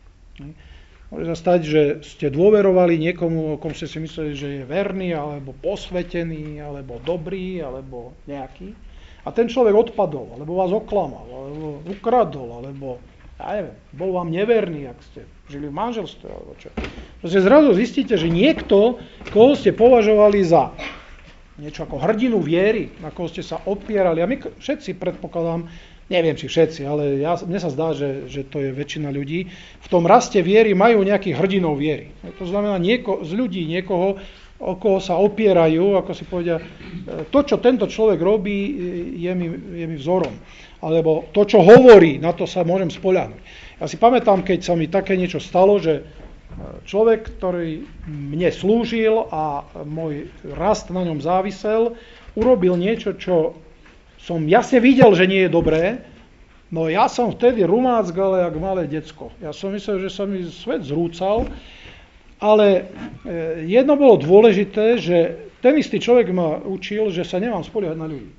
Môže sa stať, že ste dôverovali niekomu, o kom ste si mysleli, že je verný, alebo posvetený, alebo dobrý, alebo nejaký. A ten človek odpadol, alebo vás oklamal, alebo ukradol, alebo, ja neviem, bol vám neverný, ak ste žili v manželstve, alebo čo. Proste zrazu zistíte, že niekto, koho ste považovali za niečo ako hrdinu viery, na koho ste sa opierali. A my všetci, predpokladám, neviem či všetci, ale mne sa zdá, že to je väčšina ľudí, v tom raste viery majú nejakých hrdinov viery. To znamená z ľudí niekoho, o koho sa opierajú, ako si povedia, to, čo tento človek robí, je mi vzorom. Alebo to, čo hovorí, na to sa môžem spoľahnúť. Ja si pamätám, keď sa mi také niečo stalo, že človek, ktorý mne slúžil a môj rast na ňom závisel, urobil niečo, čo som jasne videl, že nie je dobré, no ja som vtedy rumáckal jak malé decko. Ja som myslel, že sa mi svet zrúcal, ale jedno bolo dôležité, že ten istý človek ma učil, že sa nemám spoliehať na ľudí.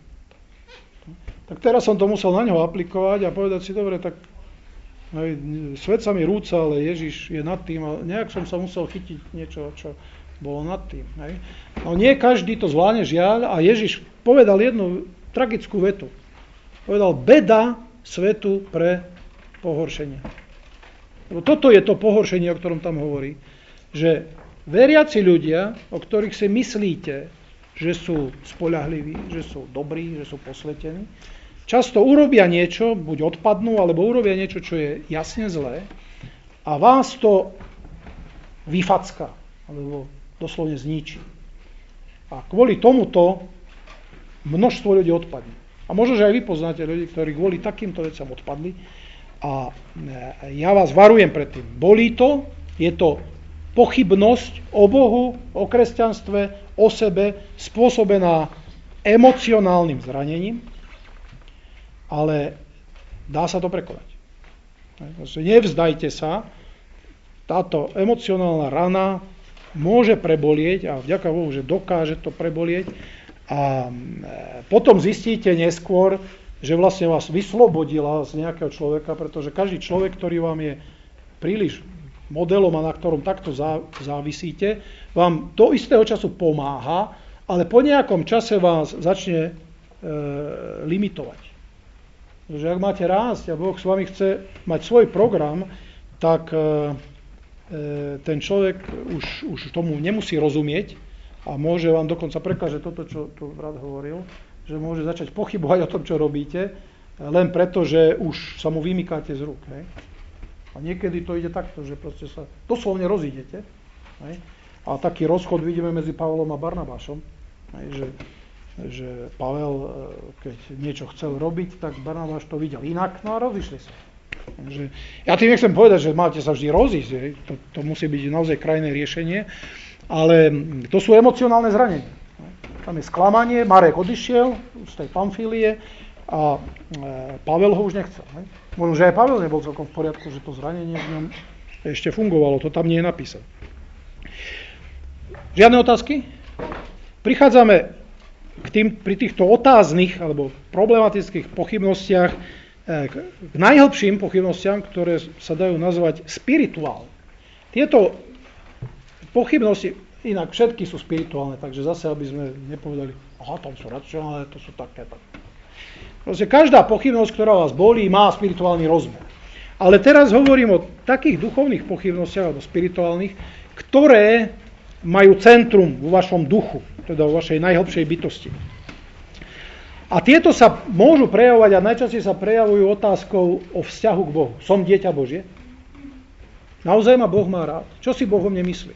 Tak teraz som to musel na ňo aplikovať a povedať si, dobre, tak svet sa mi rúca, ale Ježiš je nad tým a nejak som sa musel chytiť niečo, čo bolo nad tým. Hej. No nie každý to zvládne, žiaľ, a Ježiš povedal jednu tragickú vetu. Povedal, beda svetu pre pohoršenie. Lebo toto je to pohoršenie, o ktorom tam hovorí, že veriaci ľudia, o ktorých si myslíte, že sú spoľahliví, že sú dobrí, že sú posvetení, často urobia niečo, buď odpadnú, alebo urobia niečo, čo je jasne zlé a vás to vyfacka, alebo doslovne zničí. A kvôli tomuto množstvo ľudí odpadne. A možno, že aj vy poznáte ľudí, ktorí kvôli takýmto veciam odpadli. A ja vás varujem pred tým. Bolí to, je to pochybnosť o Bohu, o kresťanstve, o sebe, spôsobená emocionálnym zranením, ale dá sa to prekonať. Nevzdajte sa, táto emocionálna rana môže prebolieť a vďaka Bohu, že dokáže to prebolieť a potom zistíte neskôr, že vlastne vás vyslobodila z nejakého človeka, pretože každý človek, ktorý vám je príliš modelom a na ktorom takto závisíte, vám do istého času pomáha, ale po nejakom čase vás začne limitovať. Pretože ak máte rásť a Boh s vami chce mať svoj program, tak ten človek už tomu nemusí rozumieť a môže vám dokonca prekážať toto, čo tu brat hovoril, že môže začať pochybovať o tom, čo robíte, len preto, že už sa mu vymykáte z rúk. Hej? A niekedy to ide takto, že proste sa doslovne rozídete. Hej? A taký rozchod vidíme medzi Pavlom a Barnabášom, hej? Že Pavel, keď niečo chcel robiť, tak Barnabáš to videl inak, no a rozišli sa. Takže ja tým nechcem povedať, že máte sa vždy rozísť, to musí byť naozaj krajné riešenie, ale to sú emocionálne zranenia. Tam je sklamanie, Marek odišiel z tej Pamfílie a Pavel ho už nechcel. Možno, že aj Pavel nebol celkom v poriadku, že to zranenie v ňom ešte fungovalo, to tam nie je napísané. Žiadne otázky? Prichádzame pri týchto otáznych alebo problematických pochybnostiach k najhlbším pochybnostiam, ktoré sa dajú nazvať spirituálne. Tieto pochybnosti, inak všetky sú spirituálne, takže zase, aby sme nepovedali, aha, tam sú racionálne, to sú také. Proste každá pochybnosť, ktorá vás bolí, má spirituálny rozmer. Ale teraz hovorím o takých duchovných pochybnostiach alebo spirituálnych, ktoré majú centrum vo vašom duchu, teda vo vašej najhlbšej bytosti. A tieto sa môžu prejavovať a najčastejšie sa prejavujú otázkou o vzťahu k Bohu. Som dieťa Božie? Naozaj ma Boh má rád? Čo si Boh o mne myslí?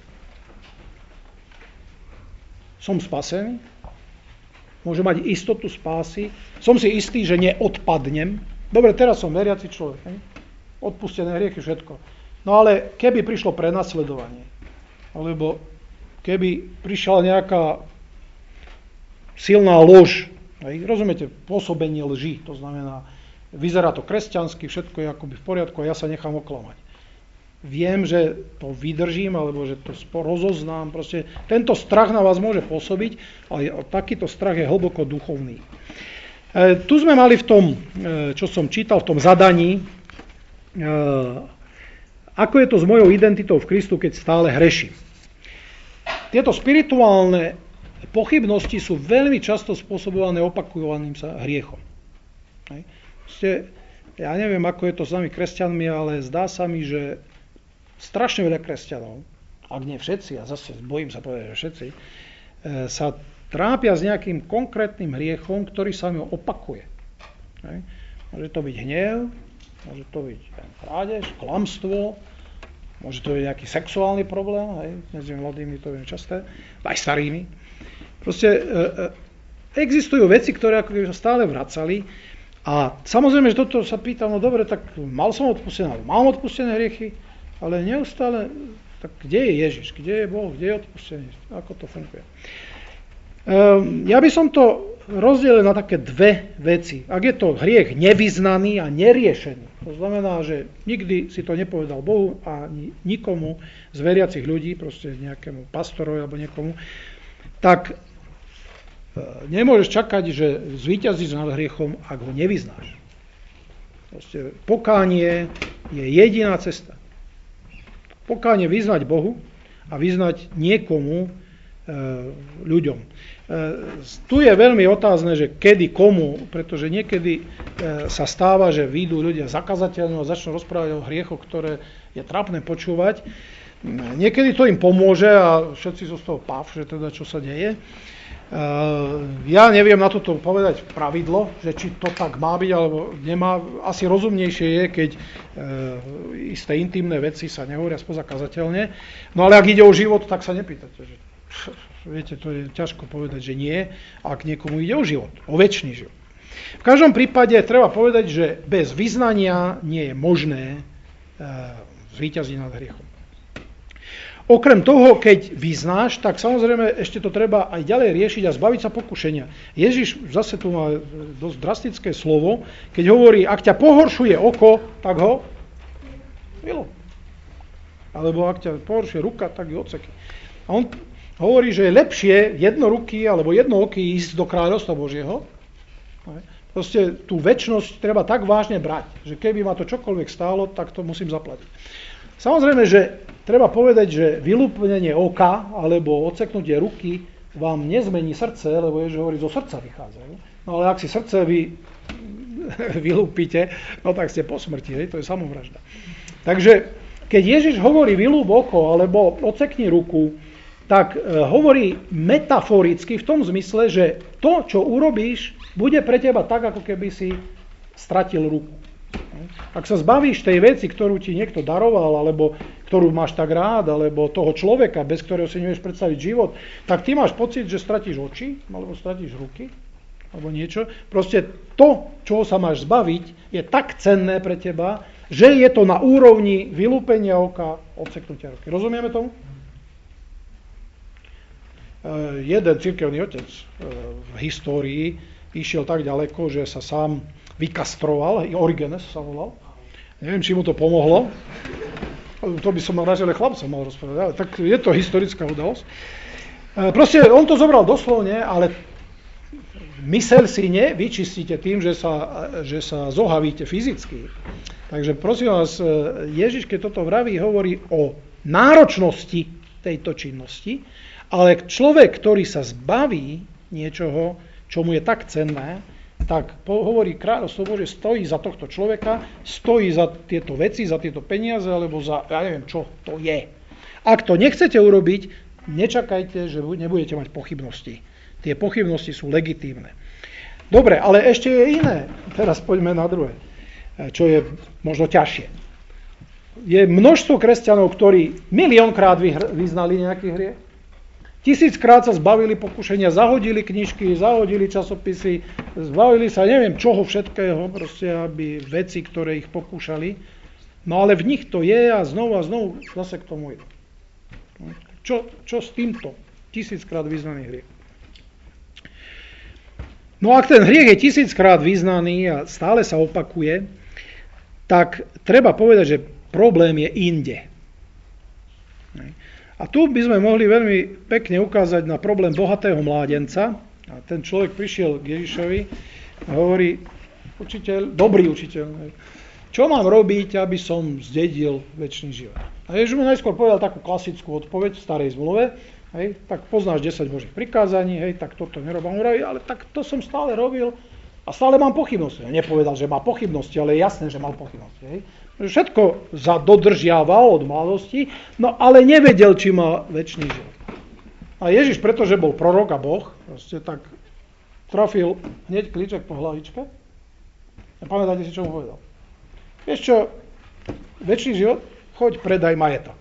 Som spasený? Môžem mať istotu spásy? Som si istý, že neodpadnem? Dobre, teraz som veriaci človek. Odpustené hriechy, všetko. No ale keby prišlo prenasledovanie, alebo keby prišla nejaká silná lož, rozumiete, pôsobenie lži, to znamená, vyzerá to kresťansky, všetko je akoby v poriadku a ja sa nechám oklamať. Viem, že to vydržím, alebo že to rozoznám. Proste tento strach na vás môže pôsobiť, ale takýto strach je hlboko duchovný. Tu sme mali v tom, čo som čítal, v tom zadaní, ako je to s mojou identitou v Kristu, keď stále hreším. Tieto spirituálne pochybnosti sú veľmi často spôsobované opakovaným sa hriechom. Ja neviem, ako je to s nami kresťanmi, ale zdá sa mi, že strašne veľa kresťanov, ak nie všetci, a zase bojím sa povedať, že všetci, sa trápia s nejakým konkrétnym hriechom, ktorý sa mi opakuje. Môže to byť hnev, môže to byť krádež, klamstvo, môže to byť nejaký sexuálny problém, medzi mladými to je časté, aj starými. Proste existujú veci, ktoré ako keby sa stále vracali a samozrejme, že toto sa pýtam, no dobre, tak mal som odpustené, mám odpustené hriechy, ale neustále, tak kde je Ježiš, kde je Boh, kde je odpustenie, ako to funguje. Ja by som to rozdelil na také dve veci. Ak je to hriech nevyznaný a neriešený, to znamená, že nikdy si to nepovedal Bohu a nikomu z veriacich ľudí, proste nejakému pastorovi alebo niekomu, tak nemôžeš čakať, že zvíťazíš nad hriechom, ak ho nevyznáš. Proste pokánie je jediná cesta. Pokánie vyznať Bohu a vyznať niekomu, ľuďom. Tu je veľmi otázne, že kedy, komu, pretože niekedy sa stáva, že výjdu ľudia zakazateľne a začnú rozprávať o hriechoch, ktoré je trápne počúvať. Niekedy to im pomôže a všetci sú z toho pav, že teda čo sa deje. Ja neviem na toto povedať pravidlo, že či to tak má byť, alebo nemá. Asi rozumnejšie je, keď isté intimné veci sa nehovoria spoza kazateľne. No ale ak ide o život, tak sa nepýtate. Že, viete, to je ťažko povedať, že nie, ak niekomu ide o život, o večný život. V každom prípade treba povedať, že bez vyznania nie je možné zvíťaziť nad hriechom. Okrem toho, keď vyznáš, tak samozrejme ešte to treba aj ďalej riešiť a zbaviť sa pokušenia. Ježiš zase tu má dosť drastické slovo, keď hovorí, ak ťa pohoršuje oko, tak ho vylup. Alebo ak ťa pohoršuje ruka, tak ju odseky. A on hovorí, že je lepšie jednoruky alebo jednooký ísť do kráľovstva Božieho. Proste tú večnosť treba tak vážne brať, že keby ma to čokoľvek stálo, tak to musím zaplatiť. Samozrejme, že treba povedať, že vylúpnenie oka alebo odseknutie ruky vám nezmení srdce, lebo Ježiš hovorí, zo srdca vychádzajú. No ale ak si srdce vylúpite, no tak ste po smrti, to je samovražda. Takže keď Ježiš hovorí vylúp oko alebo odsekni ruku, tak hovorí metaforicky v tom zmysle, že to, čo urobíš, bude pre teba tak, ako keby si stratil ruku. Ak sa zbavíš tej veci, ktorú ti niekto daroval, alebo ktorú máš tak rád, alebo toho človeka, bez ktorého si nevieš predstaviť život, tak ty máš pocit, že stratíš oči, alebo stratíš ruky, alebo niečo. Proste to, čoho sa máš zbaviť, je tak cenné pre teba, že je to na úrovni vylúpenia oka, odseknutia ruky. Rozumieme tomu? Jeden cirkevný otec v histórii išiel tak ďaleko, že sa sám vykastroval, Origenes sa volal. Neviem, či mu to pomohlo. To by som mal radšej chlapcom mal rozprávať, ale tak je to historická udalosť. Proste on to zobral doslovne, ale myseľ si nevyčistíte tým, že sa zohavíte fyzicky. Takže prosím vás, Ježiš, keď toto vraví, hovorí o náročnosti tejto činnosti, ale človek, ktorý sa zbaví niečoho, čo mu je tak cenné, tak hovorí kráľovstvo Božie, stojí za tohto človeka, stojí za tieto veci, za tieto peniaze, alebo za, ja neviem, čo to je. Ak to nechcete urobiť, nečakajte, že nebudete mať pochybnosti. Tie pochybnosti sú legitímne. Dobre, ale ešte je iné. Teraz poďme na druhé, čo je možno ťažšie. Je množstvo kresťanov, ktorí miliónkrát vyznali nejaký hriech. 1000-krát sa zbavili pokušenia, zahodili knižky, zahodili časopisy, zbavili sa neviem čoho všetkého, proste aby veci, ktoré ich pokúšali. No ale v nich to je a znovu zase k tomu ide. Čo s týmto 1000-krát vyznaný hriech? No ak ten hriech je 1000-krát vyznaný a stále sa opakuje, tak treba povedať, že problém je inde. A tu by sme mohli veľmi pekne ukázať na problém bohatého mládenca. A ten človek prišiel k Ježišovi a hovorí, dobrý učiteľ, čo mám robiť, aby som zdedil večný život? A Ježiš mu najskôr povedal takú klasickú odpoveď v starej zmluve, hej, tak poznáš 10 Božích prikázaní, hej, tak toto nerobím, ale tak to som stále robil a stále mám pochybnosti. Ja nepovedal, že má pochybnosti, ale je jasné, že mal pochybnosti. Hej. Všetko dodržiaval od mladosti, no ale nevedel, či má večný život. A Ježiš, pretože bol prorok a Boh, proste tak trafil hneď klíček po hlavičke. A pamätáte si, čo mu povedal? Vieš čo, večný život, choď, predaj majetok.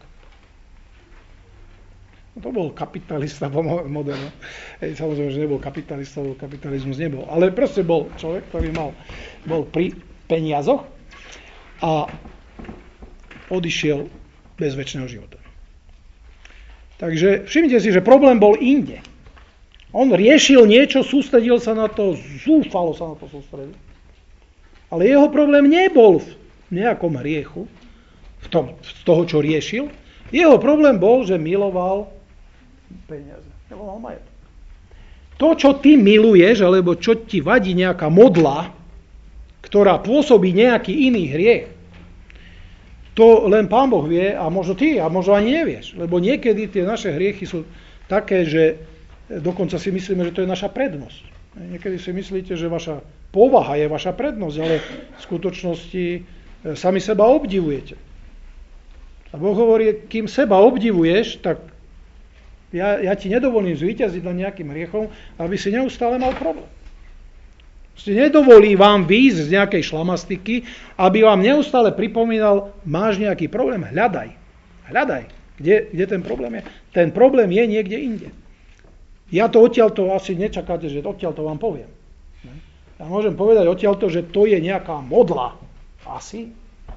No to bol kapitalista po modelu. Samozrejme, že nebol kapitalista, lebo kapitalizmus nebol. Ale proste bol človek, ktorý bol pri peniazoch a odišiel bez večného života. Takže všimnite si, že problém bol inde. On riešil niečo, sústredil sa na to, zúfalo sa na to sústredil. Ale jeho problém nebol v nejakom hriechu, z toho, čo riešil. Jeho problém bol, že miloval peniaze, miloval majetok. To, čo ty miluješ, alebo čo ti vadí nejaká modla, ktorá pôsobí nejaký iný hriech, to len Pán Boh vie a možno ty a možno ani nevieš. Lebo niekedy tie naše hriechy sú také, že dokonca si myslíme, že to je naša prednosť. Niekedy si myslíte, že vaša povaha je vaša prednosť, ale v skutočnosti sami seba obdivujete. A Boh hovorí, kým seba obdivuješ, tak ja ti nedovolím zvíťaziť nad nejakým hriechom, aby si neustále mal problém. Nedovolí vám výjsť z nejakej šlamastiky, aby vám neustále pripomínal, máš nejaký problém, hľadaj. Kde ten problém je? Ten problém je niekde inde. Ja to odtiaľto asi nečakáte, že odtiaľto vám poviem. Ja môžem povedať odtiaľto, že to je nejaká modla. Asi.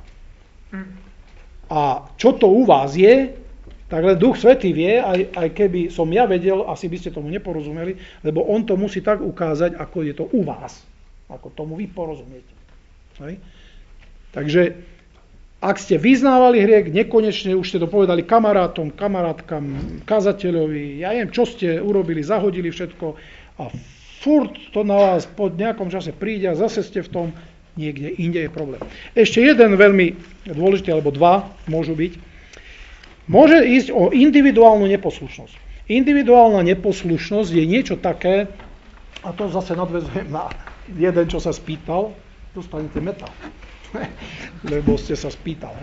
A čo to u vás je, tak len Duch Svätý vie, aj keby som ja vedel, asi by ste tomu neporozumeli, lebo on to musí tak ukázať, ako je to u vás. Ako tomu vy porozumiete. Hej. Takže ak ste vyznávali hriech, nekonečne už ste to povedali kamarátom, kamarátkam, kazateľovi, ja neviem, čo ste urobili, zahodili všetko a furt to na vás po nejakom čase príde a zase ste v tom, niekde inde je problém. Ešte jeden veľmi dôležitý, alebo dva môžu byť. Môže ísť o individuálnu neposlušnosť. Individuálna neposlušnosť je niečo také, a to zase nadväzujem na jeden, čo sa spýtal, dostanete metal, lebo ste sa spýtali.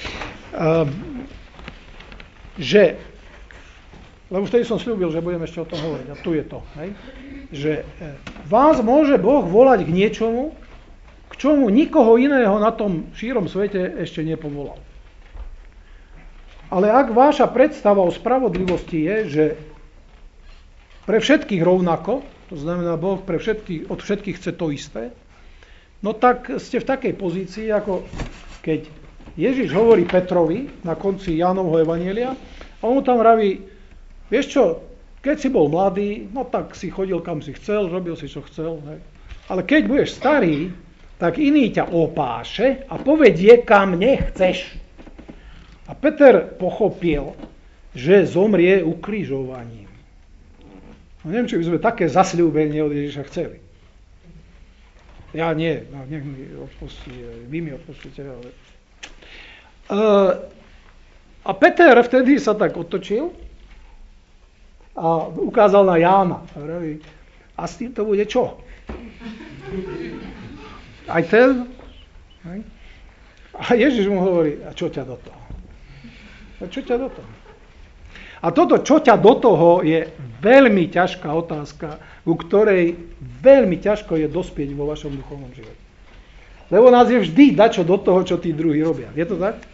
Lebo vtedy som sľúbil, že budem ešte o tom hovoriť, a tu je to, hej? Že vás môže Boh volať k niečomu, k čomu nikoho iného na tom šírom svete ešte nepovolal. Ale ak vaša predstava o spravodlivosti je, že pre všetkých rovnako, to znamená, Boh od všetkých chce to isté, no tak ste v takej pozícii, ako keď Ježiš hovorí Petrovi na konci Jánovho evanjelia a on mu tam vraví, vieš čo, keď si bol mladý, no tak si chodil kam si chcel, robil si čo chcel, hej. Ale keď budeš starý, tak iný ťa opáše a povedie kam nechceš. A Peter pochopil, že zomrie ukrižovaním. No neviem, či by sme také zasľúbenie od Ježiša chceli. Ja nie, nech mi odpustí, vy mi odpustíte. Ale... A Peter vtedy sa tak otočil a ukázal na Jána. A s tým to bude čo? Aj ten? A Ježiš mu hovorí, a čo ťa do toho? A čo ťa do toho? A toto, čo ťa do toho, je veľmi ťažká otázka, ku ktorej veľmi ťažko je dospieť vo vašom duchovnom živote. Lebo nás je vždy dačo do toho, čo tí druhí robia. Je to tak?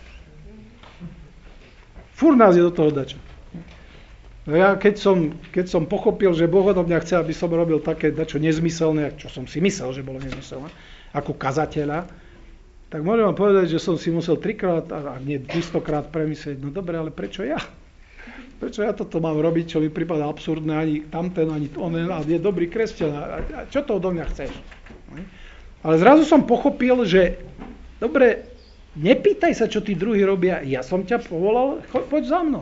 Fúr nás je do toho dačo. No ja keď som pochopil, že Boh odo mňa chce, aby som robil také dačo nezmyselné, čo som si myslel, že bolo nezmyselné, ako kazateľa, tak môžem vám povedať, že som si musel 3-krát, ak nie 200-krát premyslieť, no dobre, ale prečo ja? Prečo ja toto mám robiť, čo mi prípada absurdné, ani tamten, ani onen, a je dobrý kresťan, a čo to odo mňa chceš? Ale zrazu som pochopil, že dobre, nepýtaj sa, čo tí druhí robia, ja som ťa povolal, poď za mnou.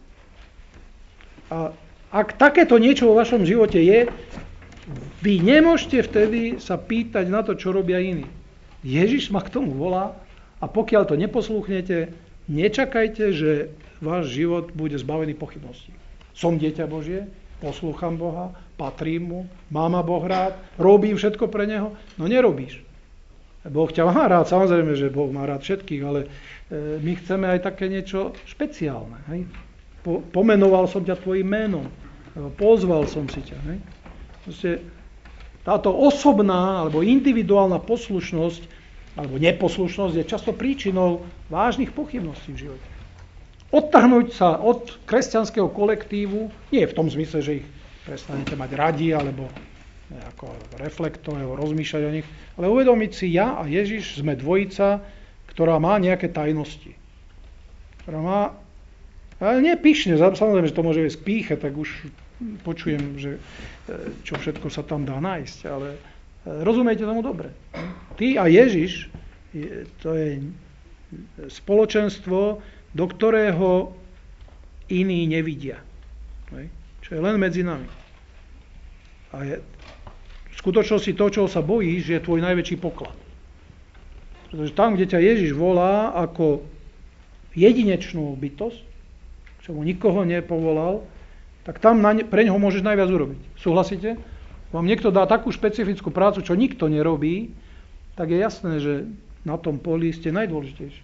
A ak takéto niečo vo vašom živote je, vy nemôžete vtedy sa pýtať na to, čo robia iní. Ježiš ma k tomu volá a pokiaľ to neposlúchnete, nečakajte, že váš život bude zbavený pochybností. Som dieťa Božie, poslúcham Boha, patrím mu, má ma Boh rád, robím všetko pre neho. No nerobíš. Boh ťa má rád, samozrejme, že Boh má rád všetkých, ale my chceme aj také niečo špeciálne. Hej? Pomenoval som ťa tvojim menom, pozval som si ťa. Hej? Proste táto osobná alebo individuálna poslušnosť alebo neposlušnosť je často príčinou vážnych pochybností v živote. Odtrhnúť sa od kresťanského kolektívu, nie v tom zmysle, že ich prestanete mať radi, alebo ako reflektovať, rozmýšľať o nich, ale uvedomiť si, ja a Ježiš sme dvojica, ktorá má nejaké tajnosti. Ktorá má, ale nie pyšne, samozrejme, že to môže viesť k pýche, tak už počujem, že čo všetko sa tam dá nájsť, ale rozumiete tomu dobre. Ty a Ježiš, to je spoločenstvo, do ktorého iní nevidia. Čo je len medzi nami. A je v skutočnosti to, čo sa bojíš, je tvoj najväčší poklad. Pretože tam, kde ťa Ježiš volá ako jedinečnú bytosť, čo mu nikoho nepovolal, tak tam pre neho môžeš najviac urobiť. Súhlasíte? Vám niekto dá takú špecifickú prácu, čo nikto nerobí, tak je jasné, že na tom poli ste najdôležitejší.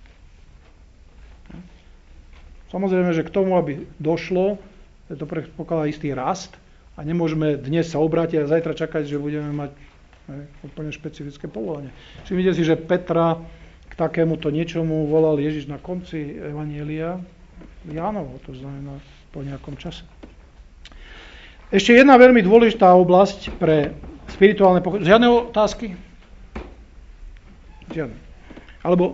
Samozrejme, že k tomu, aby došlo, to predpokladá istý rast a nemôžeme dnes sa obrátiť a zajtra čakať, že budeme mať úplne špecifické povolanie. Všimnite si, že Petra k takémuto niečomu volal Ježiš na konci Evanjelia Jánovo, to znamená po nejakom čase. Ešte jedna veľmi dôležitá oblasť pre spirituálne pochopenie. Žiadne otázky? Žiadne. Alebo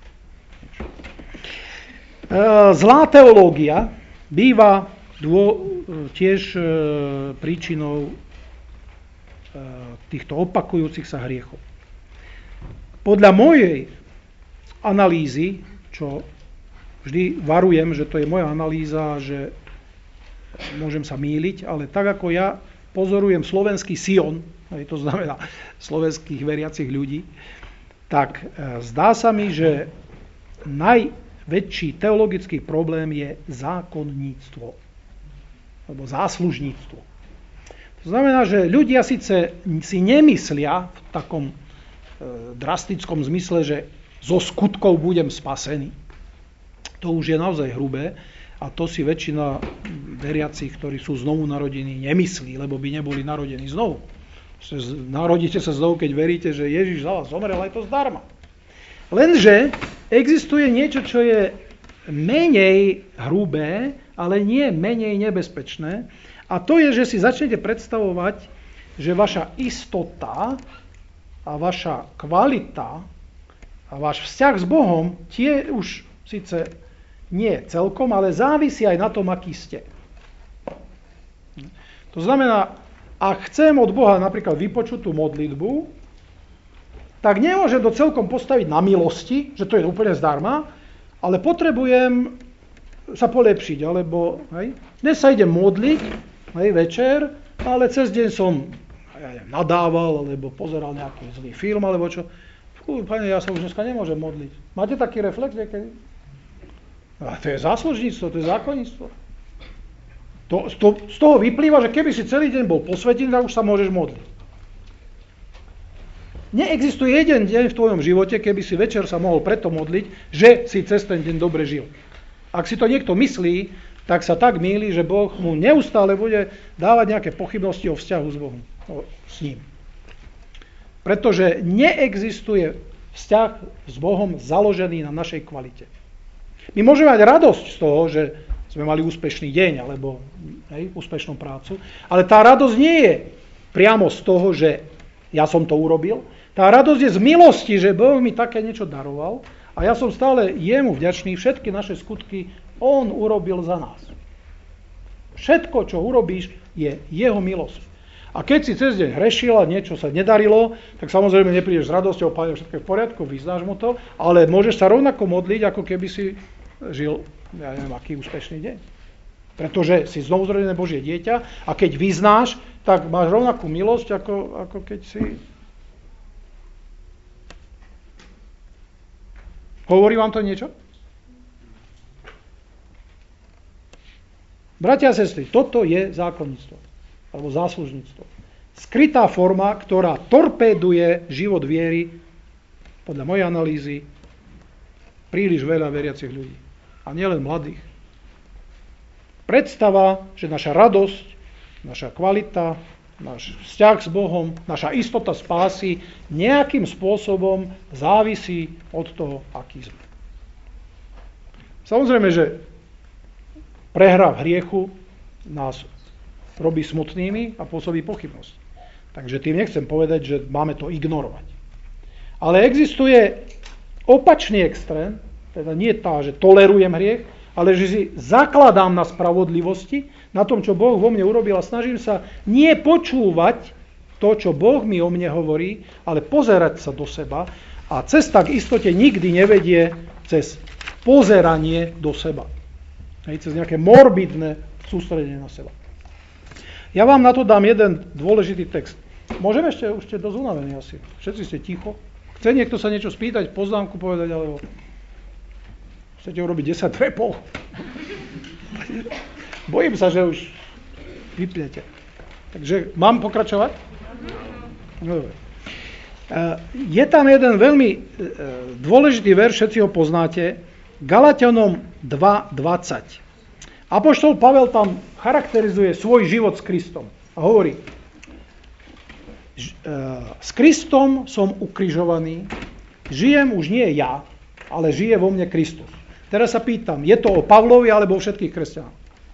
zlá teológia býva tiež príčinou týchto opakujúcich sa hriechov. Podľa mojej analýzy, čo vždy varujem, že to je moja analýza, že môžem sa mýliť, ale tak ako ja pozorujem slovenský Sion, to znamená slovenských veriacich ľudí, tak zdá sa mi, že najväčší teologický problém je zákonníctvo alebo záslužníctvo. To znamená, že ľudia síce si nemyslia v takom drastickom zmysle, že zo skutkov budem spasený. To už je naozaj hrubé a to si väčšina veriacich, ktorí sú znovu narodení, nemyslí, lebo by neboli narodení znovu. Narodíte sa znovu, keď veríte, že Ježiš za vás zomrel, aj to zdarma. Lenže existuje niečo, čo je menej hrubé, ale nie menej nebezpečné. A to je, že si začnete predstavovať, že vaša istota a vaša kvalita a váš vzťah s Bohom tie už síce nie celkom, ale závisí aj na tom, aký ste. To znamená, ak chcem od Boha napríklad vypočutú modlitbu, tak nemôžem to celkom postaviť na milosti, že to je úplne zdarma, ale potrebujem sa polepšiť, alebo dnes sa idem modliť, večer, ale cez deň som nadával, alebo pozeral nejaký zlý film, alebo čo. Pane, ja sa už dneska nemôžem modliť. Máte taký reflex niekedy? A to je záslužníctvo, to je zákonníctvo. Z toho vyplýva, že keby si celý deň bol posvetený, tak už sa môžeš modliť. Neexistuje jeden deň v tvojom živote, keby si večer sa mohol preto modliť, že si cez ten deň dobre žil. Ak si to niekto myslí, tak sa tak mýli, že Boh mu neustále bude dávať nejaké pochybnosti o vzťahu s Bohom, s ním. Pretože neexistuje vzťah s Bohom založený na našej kvalite. My môžeme mať radosť z toho, že sme mali úspešný deň, alebo úspešnú prácu, ale tá radosť nie je priamo z toho, že ja som to urobil. Tá radosť je z milosti, že Boh mi také niečo daroval a ja som stále jemu vďačný, všetky naše skutky on urobil za nás. Všetko, čo urobíš, je jeho milosť. A keď si cez deň hrešil a niečo sa nedarilo, tak samozrejme neprídeš s radosťou, Pane, všetko je v poriadku, vyznáš mu to, ale môžeš sa rovnako modliť, ako keby si žil, ja neviem, aký úspešný deň. Pretože si znovuzrodené Božie dieťa a keď vyznáš, tak máš rovnakú milosť, ako keď si... Hovorí vám to niečo? Bratia a sestry, toto je zákonníctvo, alebo záslužníctvo. Skrytá forma, ktorá torpéduje život viery, podľa mojej analýzy, príliš veľa veriacich ľudí. A nielen mladých. Predstava, že naša radosť, naša kvalita, náš vzťah s Bohom, naša istota spásy nejakým spôsobom závisí od toho, aký sme. Samozrejme, že prehra v hriechu nás robí smutnými a pôsobí pochybnosť. Takže tým nechcem povedať, že máme to ignorovať. Ale existuje opačný extrém, teda nie tá, že tolerujem hriech, ale že si zakladám na spravodlivosti, na tom, čo Boh vo mne urobil a snažím sa nie počúvať to, čo Boh mi o mne hovorí, ale pozerať sa do seba a cesta k istote nikdy nevedie cez pozeranie do seba. Cez nejaké morbidné sústredenie na seba. Ja vám na to dám jeden dôležitý text. Môžeme ešte, už ste dosť unavení asi. Všetci ste ticho. Chce niekto sa niečo spýtať, poznámku povedať, alebo chcete urobiť 10 repov? Bojím sa, že už vypnete. Takže mám pokračovať? Dobre. Je tam jeden veľmi dôležitý verš, všetci ho poznáte, Galatianom 2.20. Apoštol Pavel tam charakterizuje svoj život s Kristom a hovorí, s Kristom som ukrižovaný, žijem už nie ja, ale žije vo mne Kristus. Teraz sa pýtam, je to o Pavlovi alebo o všetkých kresťanoch?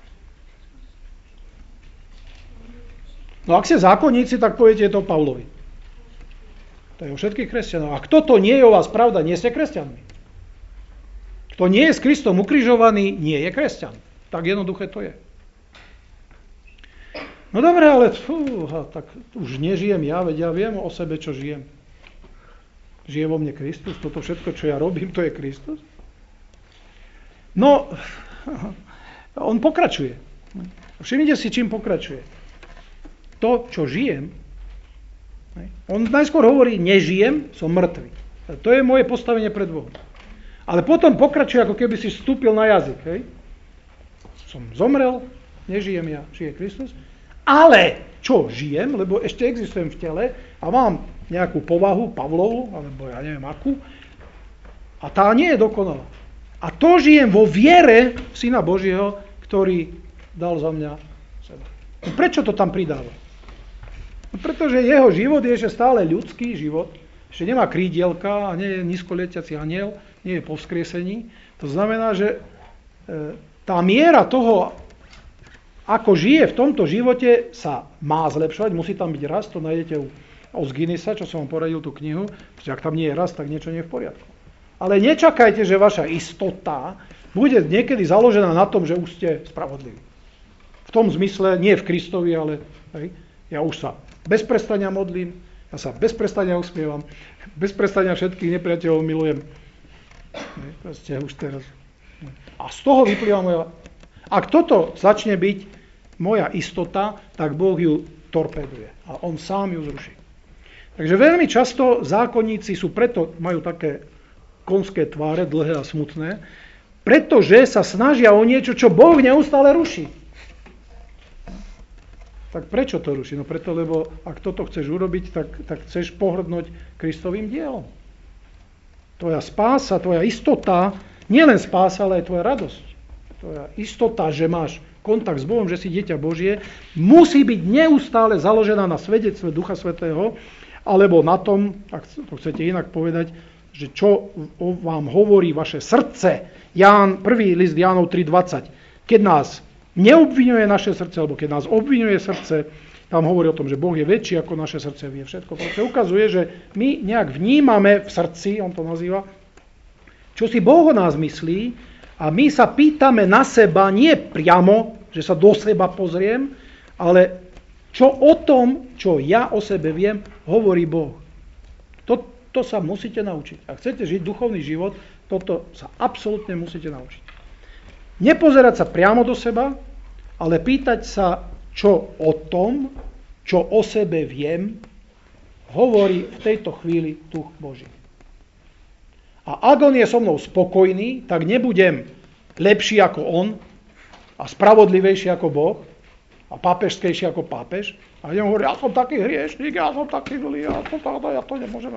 No ak ste zákonníci, tak poviete, je to o Pavlovi. To je o všetkých kresťanov. A kto to nie je o vás pravda, nie ste kresťanmi. Kto nie je s Kristom ukrižovaný, nie je kresťan. Tak jednoduché to je. No dobre, ale tak už nežijem ja, veď ja viem o sebe, čo žijem. Žije vo mne Kristus, toto všetko, čo ja robím, to je Kristus. No, on pokračuje. Všimnite si, čím pokračuje. To, čo žijem, on najskôr hovorí, nežijem, som mŕtvy. To je moje postavenie pred Bohom. Ale potom pokračuje, ako keby si vstúpil na jazyk. Hej? Som zomrel, nežijem ja, žije Kristus. Ale čo žijem, lebo ešte existujem v tele a mám nejakú povahu, Pavlovu, alebo ja neviem akú, a tá nie je dokonalá. A to žijem vo viere Syna Božieho, ktorý dal za mňa seba. No prečo to tam pridáva? No pretože jeho život je ešte stále ľudský život, ešte nemá krídielka a nie je nízkoletiaci anjel, nie je po vzkriesení. To znamená, že tá miera toho, ako žije v tomto živote, sa má zlepšovať, musí tam byť rast, to nájdete u Osginisa, čo som vám poradil tú knihu, pretože ak tam nie je rast, tak niečo nie je v poriadku. Ale nečakajte, že vaša istota bude niekedy založená na tom, že už ste spravodliví. V tom zmysle, nie v Kristovi, ale ja už sa bez prestania modlím, ja sa bez prestania usmievam, bez prestania všetkých nepriateľov milujem. Proste už teraz. A z toho vyplýva moja... Ak toto začne byť moja istota, tak Boh ju torpeduje. A on sám ju zruší. Takže veľmi často zákonníci majú také konské tváre, dlhé a smutné, pretože sa snažia o niečo, čo Boh neustále ruší. Tak prečo to ruší? No preto, lebo ak toto chceš urobiť, tak chceš pohrdnúť Kristovým dielom. Tvoja spása, tvoja istota, nielen spása, ale aj tvoja radosť. tvoja istota, že máš kontakt s Bohom, že si dieťa Božie, musí byť neustále založená na svedectve Ducha Svätého, alebo na tom, ak to chcete inak povedať, že čo vám hovorí vaše srdce. 1. list Jánov 3.20. Keď nás neobviňuje naše srdce, alebo keď nás obviňuje srdce, tam hovorí o tom, že Boh je väčší ako naše srdce, vie všetko. Proste ukazuje, že my nejak vnímame v srdci, on to nazýva, čo si Boh o nás myslí, a my sa pýtame na seba, nie priamo, že sa do seba pozriem, ale čo o tom, čo ja o sebe viem, hovorí Boh. To sa musíte naučiť. Ak chcete žiť duchovný život, toto sa absolútne musíte naučiť. Nepozerať sa priamo do seba, ale pýtať sa, čo o tom, čo o sebe viem, hovorí v tejto chvíli Duch Boží. A ak on je so mnou spokojný, tak nebudem lepší ako on a spravodlivejší ako Boh a pápežskejší ako pápež. A idem hovoriť, ja som taký hriešnik, ja som taký zlý, ja to nemôžem.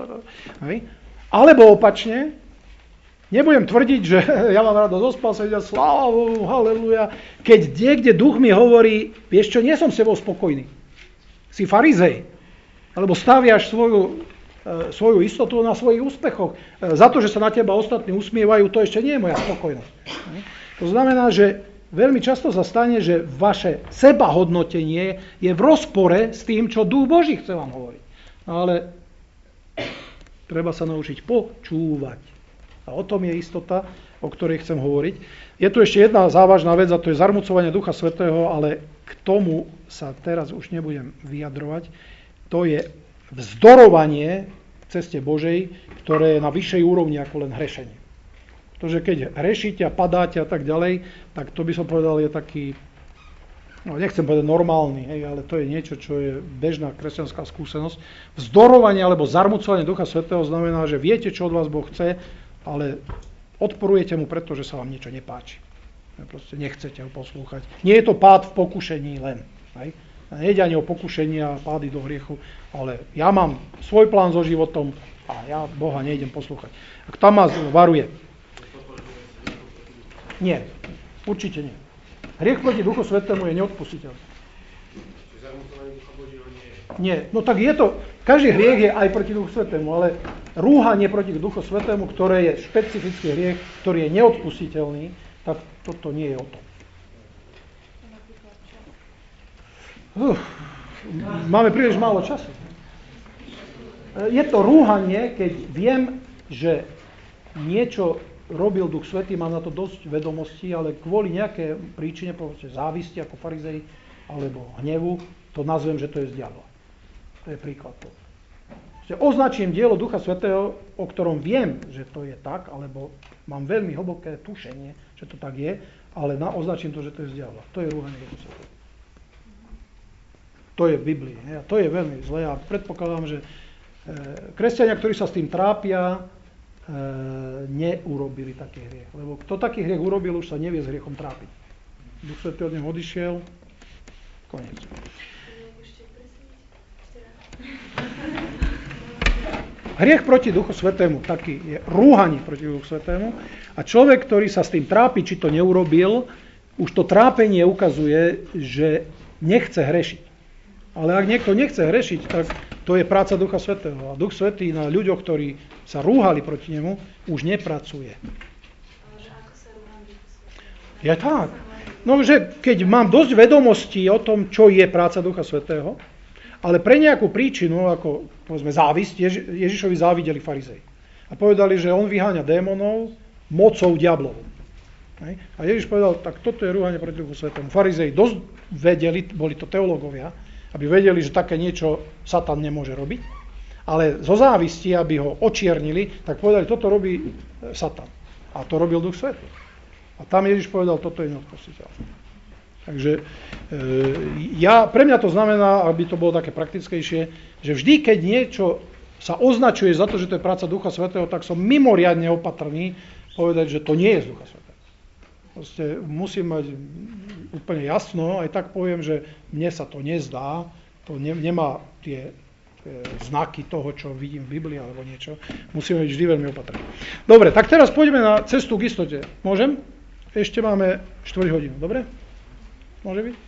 Alebo opačne, nebudem tvrdiť, že ja mám rado zo spásenia, sláva Bohu, haleluja, keď niekde duch mi hovorí, vieš čo, nie som s tebou spokojný. Si farizej, alebo staviaš svoju istotu na svojich úspechoch. Za to, že sa na teba ostatní usmievajú, to ešte nie je moja spokojnosť. To znamená, že veľmi často sa stane, že vaše sebahodnotenie je v rozpore s tým, čo Duch Boží chce vám hovoriť. Ale treba sa naučiť počúvať. A o tom je istota, o ktorej chcem hovoriť. Je tu ešte jedna závažná vec, a to je zarmucovanie Ducha Svätého, ale k tomu sa teraz už nebudem vyjadrovať. To je vzdorovanie v ceste Božej, ktoré je na vyššej úrovni ako len hrešenie. Pretože keď hrešíte a padáte a tak ďalej, tak to by som povedal je taký, nechcem povedať normálny, ale to je niečo, čo je bežná kresťanská skúsenosť. Vzdorovanie alebo zarmucovanie Ducha Svätého znamená, že viete, čo od vás Boh chce, ale odporujete mu, pretože sa vám niečo nepáči. Proste nechcete ho poslúchať. Nie je to pád v pokušení len. Nejde ani o pokušenie a pády do hriechu, ale ja mám svoj plán so životom a ja Boha nejdem poslúchať. Ak tam ma varuje. Nie, určite nie. Hriech proti Duchu Svätému je neodpustiteľný. Nie, no tak je to, každý hriech je aj proti Duchu Svätému, ale rúhanie proti Duchu Svätému, ktoré je špecifický hriech, ktorý je neodpustiteľný, tak toto nie je o tom. Máme príliš málo času. Je to rúhanie, keď viem, že niečo robil Duch Svätý, mám na to dosť vedomostí, ale kvôli nejaké príčine, povedzte závisti ako farizej, alebo hnevu, to nazvem, že to je z diabla. To je príklad toho. Označím dielo Ducha Svätého, o ktorom viem, že to je tak, alebo mám veľmi hlboké tušenie, že to tak je, ale označím to, že to je z diabla. To je rúhanie Ducha Svätého. To je v Biblii. A to je veľmi zlé a predpokladám, že kresťania, ktorí sa s tým trápia, neurobili taký hriech. Lebo kto taký hriech urobil, už sa nevie s hriechom trápiť. Duch Svätý od neho odišiel, koniec. Hriech proti Duchu Svätému, taký je rúhanie proti Duchu Svätému. A človek, ktorý sa s tým trápi, či to neurobil, už to trápenie ukazuje, že nechce hrešiť. Ale ak niekto nechce hrešiť, tak to je práca Ducha Svätého. A Duch Svätý na ľuďoch, ktorí sa rúhali proti nemu, už nepracuje. Je tak. No, že keď mám dosť vedomostí o tom, čo je práca Ducha Svätého, ale pre nejakú príčinu, ako povedzme závisť, Ježišovi závideli farizei. A povedali, že on vyháňa démonov mocou diablovou. A Ježiš povedal, tak toto je rúhanie proti Duchu Svätému. Farizei dosť vedeli, boli to teológovia, aby vedeli, že také niečo Satan nemôže robiť, ale zo závisti, aby ho očiernili, tak povedali, toto robí Satan. A to robil Duch Svätý. A tam Ježiš povedal, toto je neodpustiteľné. Takže pre mňa to znamená, aby to bolo také praktickejšie, že vždy, keď niečo sa označuje za to, že to je práca Ducha Svätého, tak som mimoriadne opatrný povedať, že to nie je z Ducha Svätého. Proste musím mať úplne jasno, aj tak poviem, že mne sa to nezdá, to nemá tie znaky toho, čo vidím v Biblii alebo niečo. Musíme byť vždy veľmi opatrní. Dobre, tak teraz poďme na cestu k istote. Môžem? ešte máme 4 hodinu, dobre? Môže byť?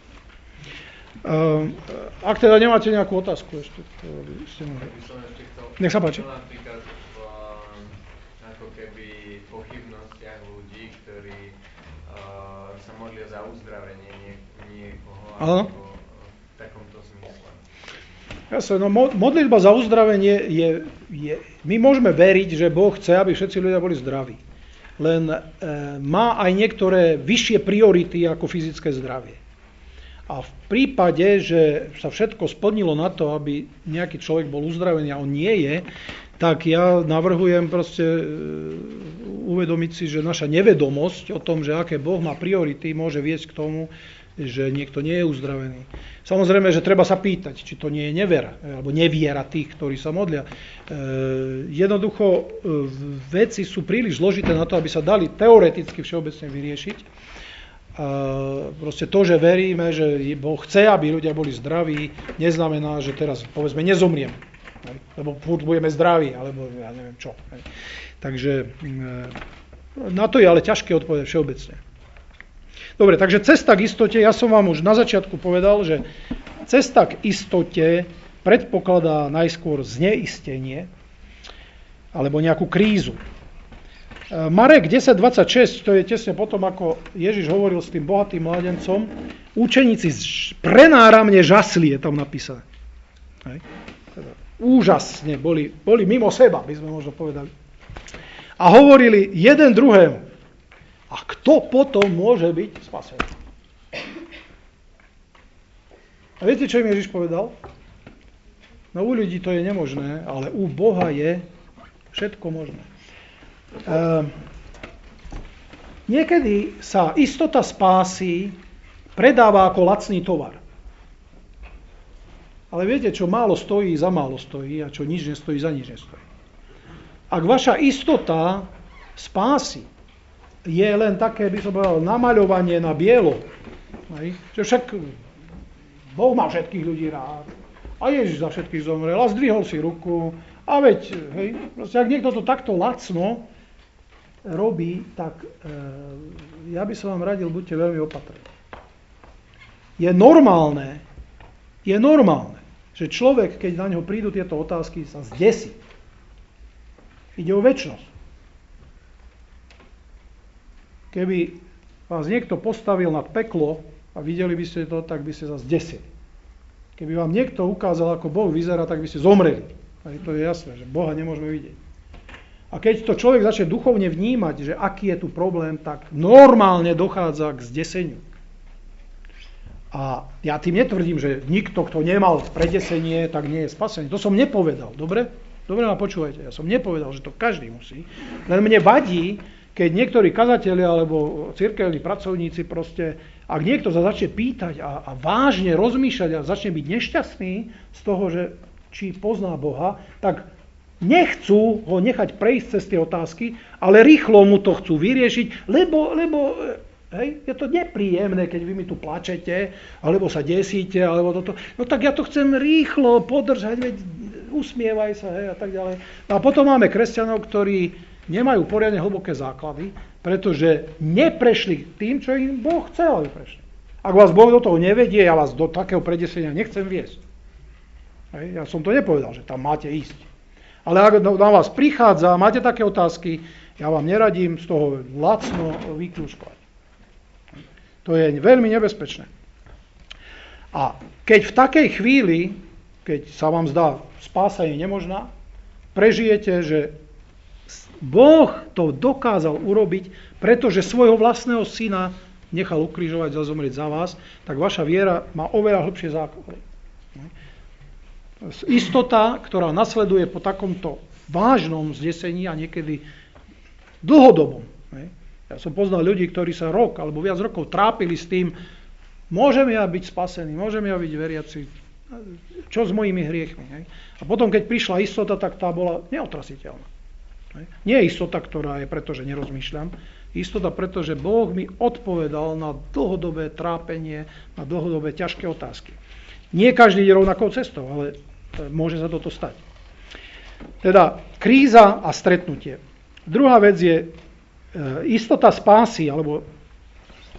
Ak teda nemáte nejakú otázku ešte, to ste mohli. Nech sa páči. Napríklad ako keby pochybnostiach ľudí, ktorí sa modlia za uzdravenie niekoho, alebo v takomto zmysle. Jasne, no modlitba za uzdravenie my môžeme veriť, že Boh chce, aby všetci ľudia boli zdraví. Len má aj niektoré vyššie priority ako fyzické zdravie. A v prípade, že sa všetko splnilo na to, aby nejaký človek bol uzdravený a on nie je, tak ja navrhujem proste uvedomiť si, že naša nevedomosť o tom, že aké Boh má priority, môže viesť k tomu, že niekto nie je uzdravený. Samozrejme, že treba sa pýtať, či to nie je nevera, alebo neviera tých, ktorí sa modlia. Jednoducho, veci sú príliš zložité na to, aby sa dali teoreticky všeobecne vyriešiť. Proste to, že veríme, že Boh chce, aby ľudia boli zdraví, neznamená, že teraz, povedzme, nezomrieme. Lebo furt budeme zdraví, alebo ja neviem čo. Takže na to je ale ťažké odpovedať všeobecne. Dobre, takže cesta k istote, ja som vám už na začiatku povedal, že cesta k istote predpokladá najskôr zneistenie alebo nejakú krízu. Marek 10.26, to je tesne potom, ako Ježiš hovoril s tým bohatým mládencom, učeníci prenáramne žasli, je tam napísané. Hej. Úžasne, boli mimo seba, by sme možno povedali. A hovorili jeden druhému, a kto potom môže byť spasený? A viete, čo im Ježiš povedal? No u ľudí to je nemožné, ale u Boha je všetko možné. Niekedy sa istota spásy predáva ako lacný tovar. Ale viete, čo málo stojí, za málo stojí a čo nič nestojí, za nič nestojí. Ak vaša istota spásy je len také, by som povedal, namaľovanie na bielo, že však Boh má všetkých ľudí rád a Ježiš za všetkých zomrel a zdvihol si ruku a veď, hej, proste, ak niekto to takto lacno robí, tak ja by som vám radil, buďte veľmi opatrní. Je normálne, že človek, keď na ňo prídu tieto otázky, sa zdesí. Ide o večnosť. Keby vás niekto postavil nad peklo a videli by ste to, tak by ste sa zdesili. Keby vám niekto ukázal, ako Boh vyzerá, tak by ste zomreli. A to je jasné, že Boha nemôžeme vidieť. A keď to človek začne duchovne vnímať, že aký je tu problém, tak normálne dochádza k zdeseniu. A ja tým netvrdím, že nikto, kto nemal predesenie, tak nie je spasený. To som nepovedal, dobre? Dobre ma počúvajte, ja som nepovedal, že to každý musí. Len mne vadí, keď niektorí kazatelia alebo cirkevní pracovníci proste, ak niekto sa začne pýtať a vážne rozmýšľať a začne byť nešťastný z toho, že či pozná Boha, tak nechcú ho nechať prejsť cez tie otázky, ale rýchlo mu to chcú vyriešiť, lebo hej, je to nepríjemné, keď vy mi tu plačete, alebo sa desíte, alebo toto. No tak ja to chcem rýchlo podržať, veď usmievaj sa, hej, a tak ďalej. A potom máme kresťanov, ktorí nemajú poriadne hlboké základy, pretože neprešli tým, čo im Boh chcel, aby prešli. Ak vás Boh do toho nevedie, ja vás do takého predesenia nechcem viesť. Hej, ja som to nepovedal, že tam máte ísť. Ale ak na vás prichádza, máte také otázky, ja vám neradím z toho lacno vyklúčkovať. To je veľmi nebezpečné. A keď v takej chvíli, keď sa vám zdá, spása je nemožná, prežijete, že Boh to dokázal urobiť, pretože svojho vlastného syna nechal ukrižovať a zomrieť za vás, tak vaša viera má oveľa hlbšie základy. Istota, ktorá nasleduje po takomto vážnom zdesení a niekedy dlhodobom. Ja som poznal ľudí, ktorí sa rok alebo viac rokov trápili s tým, môžem ja byť spasený, môžem ja byť veriaci, čo s mojimi hriechmi. A potom, keď prišla istota, tak tá bola neotrasiteľná. Nie je istota, ktorá je preto, že nerozmýšľam, istota preto, že Boh mi odpovedal na dlhodobé trápenie, na dlhodobé ťažké otázky. Nie každý ide rovnakou cestou, ale môže sa toto stať. Teda kríza a stretnutie. Druhá vec je istota spásy, alebo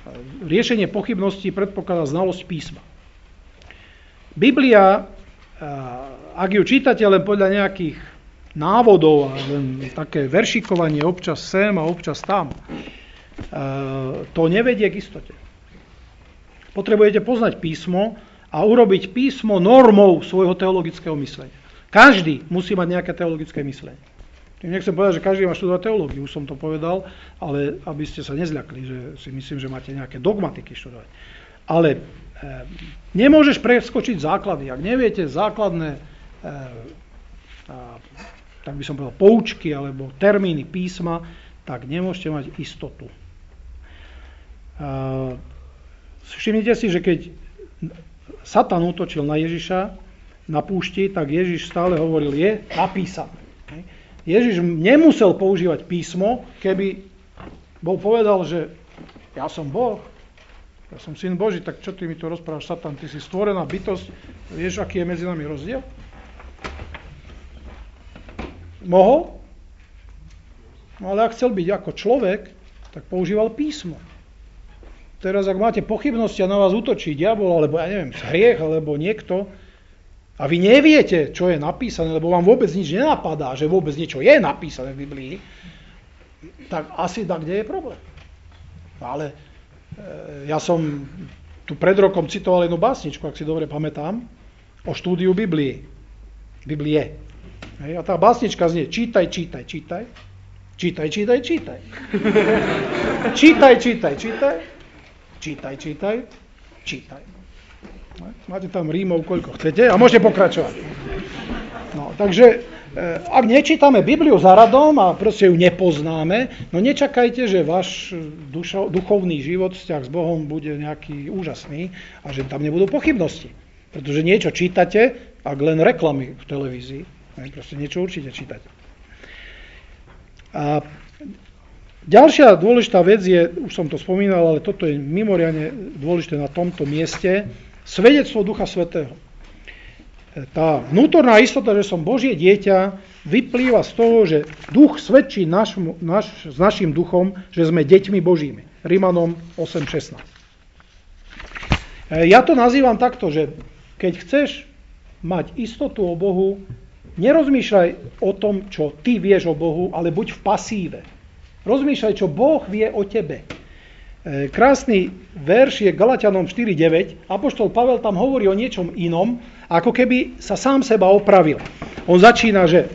riešenie pochybností predpokladá znalosť písma. Biblia, ak ju čítate len podľa nejakých návodov a len také veršikovanie občas sem a občas tam, to nevedie k istote. Potrebujete poznať písmo a urobiť písmo normou svojho teologického myslenia. Každý musí mať nejaké teologické myslenie. Nechcem povedať, že každý má študovať teológiu, už som to povedal, ale aby ste sa nezľakli, že si myslím, že máte nejaké dogmatiky študovať. Ale nemôžeš preskočiť základy. Ak neviete základné, tak by som povedal, poučky alebo termíny písma, tak nemôžete mať istotu. Všimnite si, že keď Satan útočil na Ježiša na púšti, tak Ježiš stále hovoril, je napísané. Ježiš nemusel používať písmo, keby Boh povedal, že ja som Boh, ja som syn Boží, tak čo ty mi to rozprávaš, Satan, ty si stvorená bytosť, vieš, aký je medzi nami rozdiel? Mohol? No ale ak chcel byť ako človek, tak používal písmo. Teraz, ak máte pochybnosti a na vás útočí diabol, alebo ja neviem, hriech, alebo niekto, a vy neviete, čo je napísané, lebo vám vôbec nič nenapadá, že vôbec niečo je napísané v Biblii, tak asi tak, kde je problém. Ale ja som tu pred rokom citoval jednu básničku, ak si dobre pamätám, o štúdiu Biblie. A tá básnička znie, čítaj. Čítaj. Máte tam rímov, koľko chcete a môžete pokračovať. No, takže, ak nečítame Bibliu za radom a proste ju nepoznáme, no nečakajte, že váš duchovný život, vzťah s Bohom bude nejaký úžasný a že tam nebudú pochybnosti. Pretože niečo čítate, ak len reklamy v televízii. Proste niečo určite čítate. A ďalšia dôležitá vec je, už som to spomínal, ale toto je mimoriadne dôležité na tomto mieste, svedectvo Ducha Svätého. Tá vnútorná istota, že som Božie dieťa, vyplýva z toho, že Duch svedčí s našim duchom, že sme deťmi Božími. Rimanom 8.16. Ja to nazývam takto, že keď chceš mať istotu o Bohu, nerozmýšľaj o tom, čo ty vieš o Bohu, ale buď v pasíve. Rozmýšľaj, čo Boh vie o tebe. Krásny verš je Galatianom 4.9. Apoštol Pavel tam hovorí o niečom inom, ako keby sa sám seba opravil. On začína, že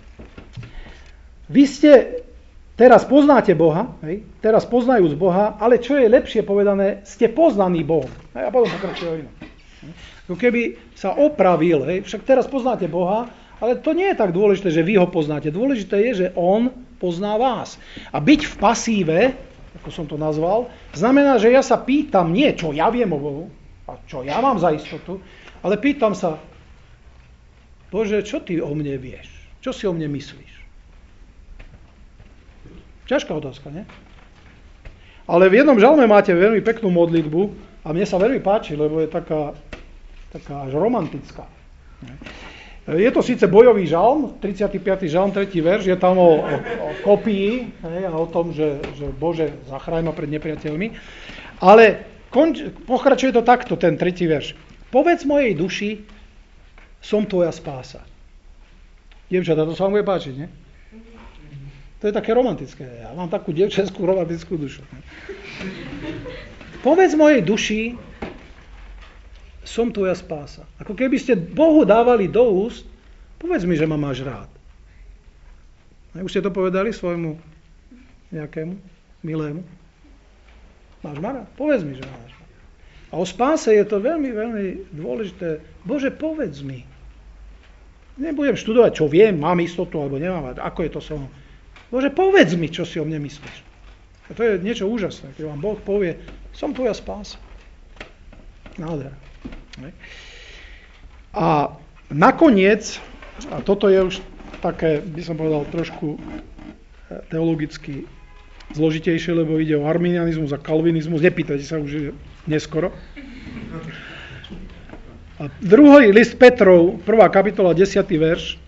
vy teraz poznáte Boha, teraz poznajúc Boha, ale čo je lepšie povedané, ste poznaní Bohom. A potom pokračuje o inom. Ako keby sa opravil, však teraz poznáte Boha, ale to nie je tak dôležité, že vy ho poznáte. Dôležité je, že on pozná vás. A byť v pasíve, ako som to nazval, znamená, že ja sa pýtam nie, čo ja viem o Bohu, a čo ja mám za istotu, ale pýtam sa, Bože, čo ty o mne vieš? Čo si o mne myslíš? Ťažká otázka, nie? Ale v jednom žalme máte veľmi peknú modlitbu a mne sa veľmi páči, lebo je taká až romantická. Je to síce bojový žalm, 35. žalm, 3. verš, je tam o kopii a o tom, že Bože, zachráň ma pred nepriateľmi, ale pokračuje to takto, ten 3. verš. Povedz mojej duši, som tvoja spása. Dievčatá, to sa vám bude páčiť, nie? To je také romantické. Ja mám takú dievčenskú romantickú dušu. Povedz mojej duši, som tvoja spása. Ako keby ste Bohu dávali do úst, povedz mi, že ma máš rád. A už ste to povedali svojmu nejakému milému? Máš ma rád? Povedz mi, že ma máš rád. A o spáse je to veľmi, veľmi dôležité. Bože, povedz mi. Nebudem študovať, čo viem, mám istotu alebo nemám, ako je to so mnou. Bože, povedz mi, čo si o mne myslíš. A to je niečo úžasné, keď vám Boh povie, som tvoja spása. Nádhera. A nakoniec, a toto je už také, by som povedal, trošku teologicky zložitejšie, lebo ide o arminianizmus a kalvinizmus, nepýtajte sa, už je neskoro. A druhý list Petrov, 1. kapitola, 10. verš.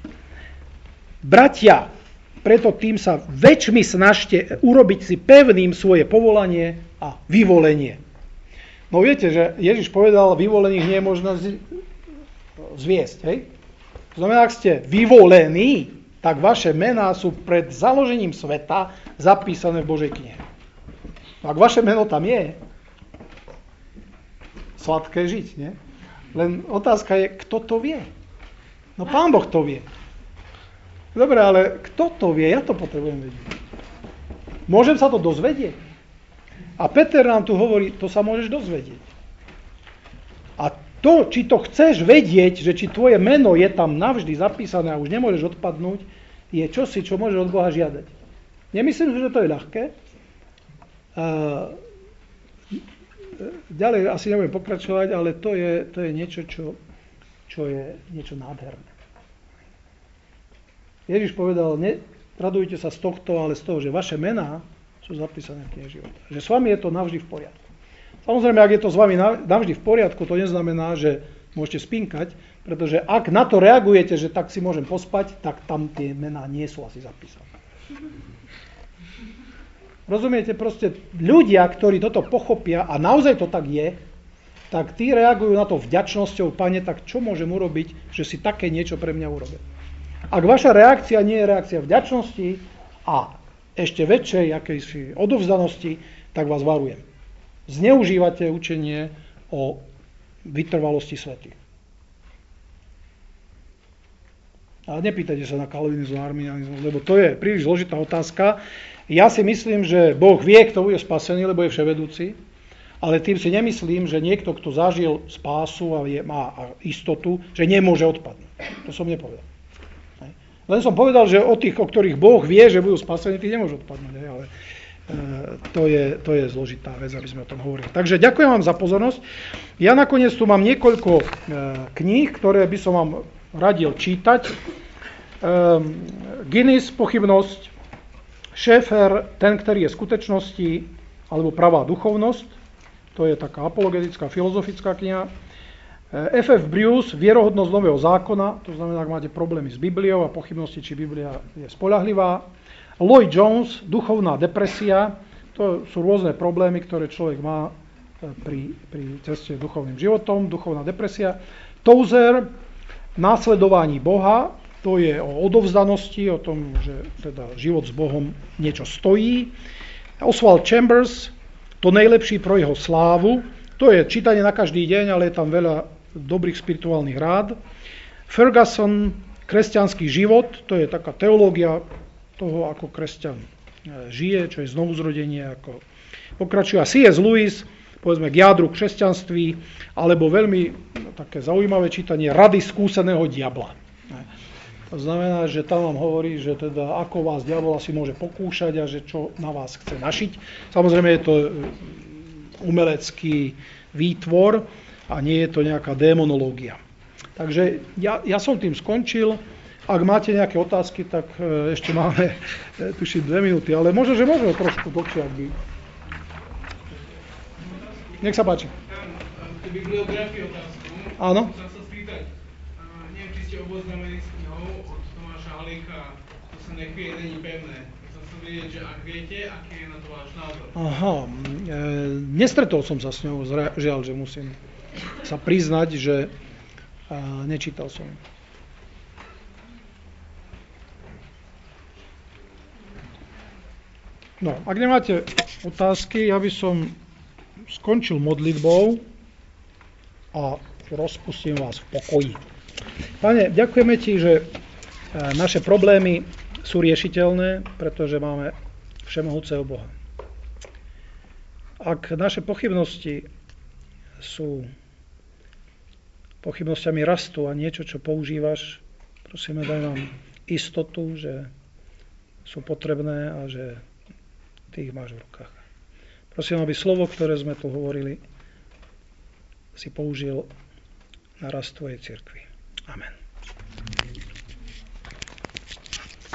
Bratia, preto tým sa väčšmi snažte urobiť si pevným svoje povolanie, a vyvolenie. No viete, že Ježiš povedal, vyvolených nie je možno zviesť. Hej? To znamená, ak ste vyvolení, tak vaše mená sú pred založením sveta zapísané v Božej knihe. Ak vaše meno tam je, sladké žiť, nie? Len otázka je, kto to vie? No Pán Boh to vie. Dobre, ale kto to vie? Ja to potrebujem vedieť. Môžem sa to dozvedieť? A Peter nám tu hovorí, to sa môžeš dozvedieť. A to, či to chceš vedieť, že či tvoje meno je tam navždy zapísané a už nemôžeš odpadnúť, je čosi, čo môžeš od Boha žiadať. Nemyslím, že to je ľahké. Ďalej asi nebudem pokračovať, ale to je niečo, čo je niečo nádherné. Ježiš povedal, radujte sa z tohto, ale z toho, že vaše mená sú zapísané v knihe života. Že s vami je to navždy v poriadku. Samozrejme, ak je to s vami navždy v poriadku, to neznamená, že môžete spinkať, pretože ak na to reagujete, že tak si môžem pospať, tak tam tie mená nie sú asi zapísané. Rozumiete, proste ľudia, ktorí toto pochopia a naozaj to tak je, tak tí reagujú na to vďačnosťou, Pane, tak čo môžem urobiť, že si také niečo pre mňa urobil. Ak vaša reakcia nie je reakcia vďačnosti a ešte väčšej akejsi odovzdanosti, tak vás varujem. Zneužívate učenie o vytrvalosti svätých. A nepýtajte sa na kalvinizmus a arminianizmus, lebo to je príliš zložitá otázka. Ja si myslím, že Boh vie, kto bude spasený, lebo je vševedúci, ale tým si nemyslím, že niekto, kto zažil spásu a má istotu, že nemôže odpadnúť. To som nepovedal. Len som povedal, že o tých, o ktorých Boh vie, že budú spasení, tí nemôžu odpadnúť. Ale to je zložitá vec, aby sme o tom hovorili. Takže ďakujem vám za pozornosť. Ja nakoniec tu mám niekoľko kníh, ktoré by som vám radil čítať. Guinness, Pochybnosť, Schaeffer, Ten, ktorý je skutečnosti, alebo Pravá duchovnosť. To je taká apologetická, filozofická kniha. F.F. Bruce, Vierohodnosť nového zákona, to znamená, ak máte problémy s Bibliou a pochybnosti, či Biblia je spoľahlivá. Lloyd Jones, Duchovná depresia, to sú rôzne problémy, ktoré človek má pri ceste duchovným životom, duchovná depresia. Tozer, Následovanie Boha, to je o odovzdanosti, o tom, že teda život s Bohom niečo stojí. Oswald Chambers, To nejlepší pro jeho slávu, to je čítanie na každý deň, ale je tam veľa dobrých spirituálnych rád. Ferguson, Kresťanský život, to je taká teológia toho, ako kresťan žije, čo je znovuzrodenie, ako pokračuje. A C.S. Lewis, povedzme k jádru kresťanství, alebo veľmi také zaujímavé čítanie Rady skúseného diabla. To znamená, že tam vám hovorí, že teda ako vás diabol asi môže pokúšať a že čo na vás chce našiť. Samozrejme je to umelecký výtvor a nie je to nejaká démonológia. Takže ja som tým skončil. Ak máte nejaké otázky, tak ešte máme, tuším, 2 minúty, ale možno, že môžeme trošku dlhšie, ak by... Nech sa páči. Tú bibliografii otázku. Áno. Chcem sa spýtať, neviem, či ste oboznámení s knihou od Tomáša Halíka, to sa nechvie, není pevné. Chcem sa vedieť, že ak viete, aký je na to váš názor. Aha, nestretol som sa s ňou, žiaľ, že musím sa priznať, že nečítal som. No, ak nemáte otázky, ja by som skončil modlitbou a rozpustím vás v pokoji. Pane, ďakujeme Ti, že naše problémy sú riešiteľné, pretože máme všemohúceho Boha. Ak naše pochybnosti sú pochybnosťami rastú a niečo, čo používaš, prosíme, daj nám istotu, že sú potrebné a že Ty ich máš v rukách. Prosím, aby slovo, ktoré sme tu hovorili, si použil na rast Tvojej cirkvi. Amen.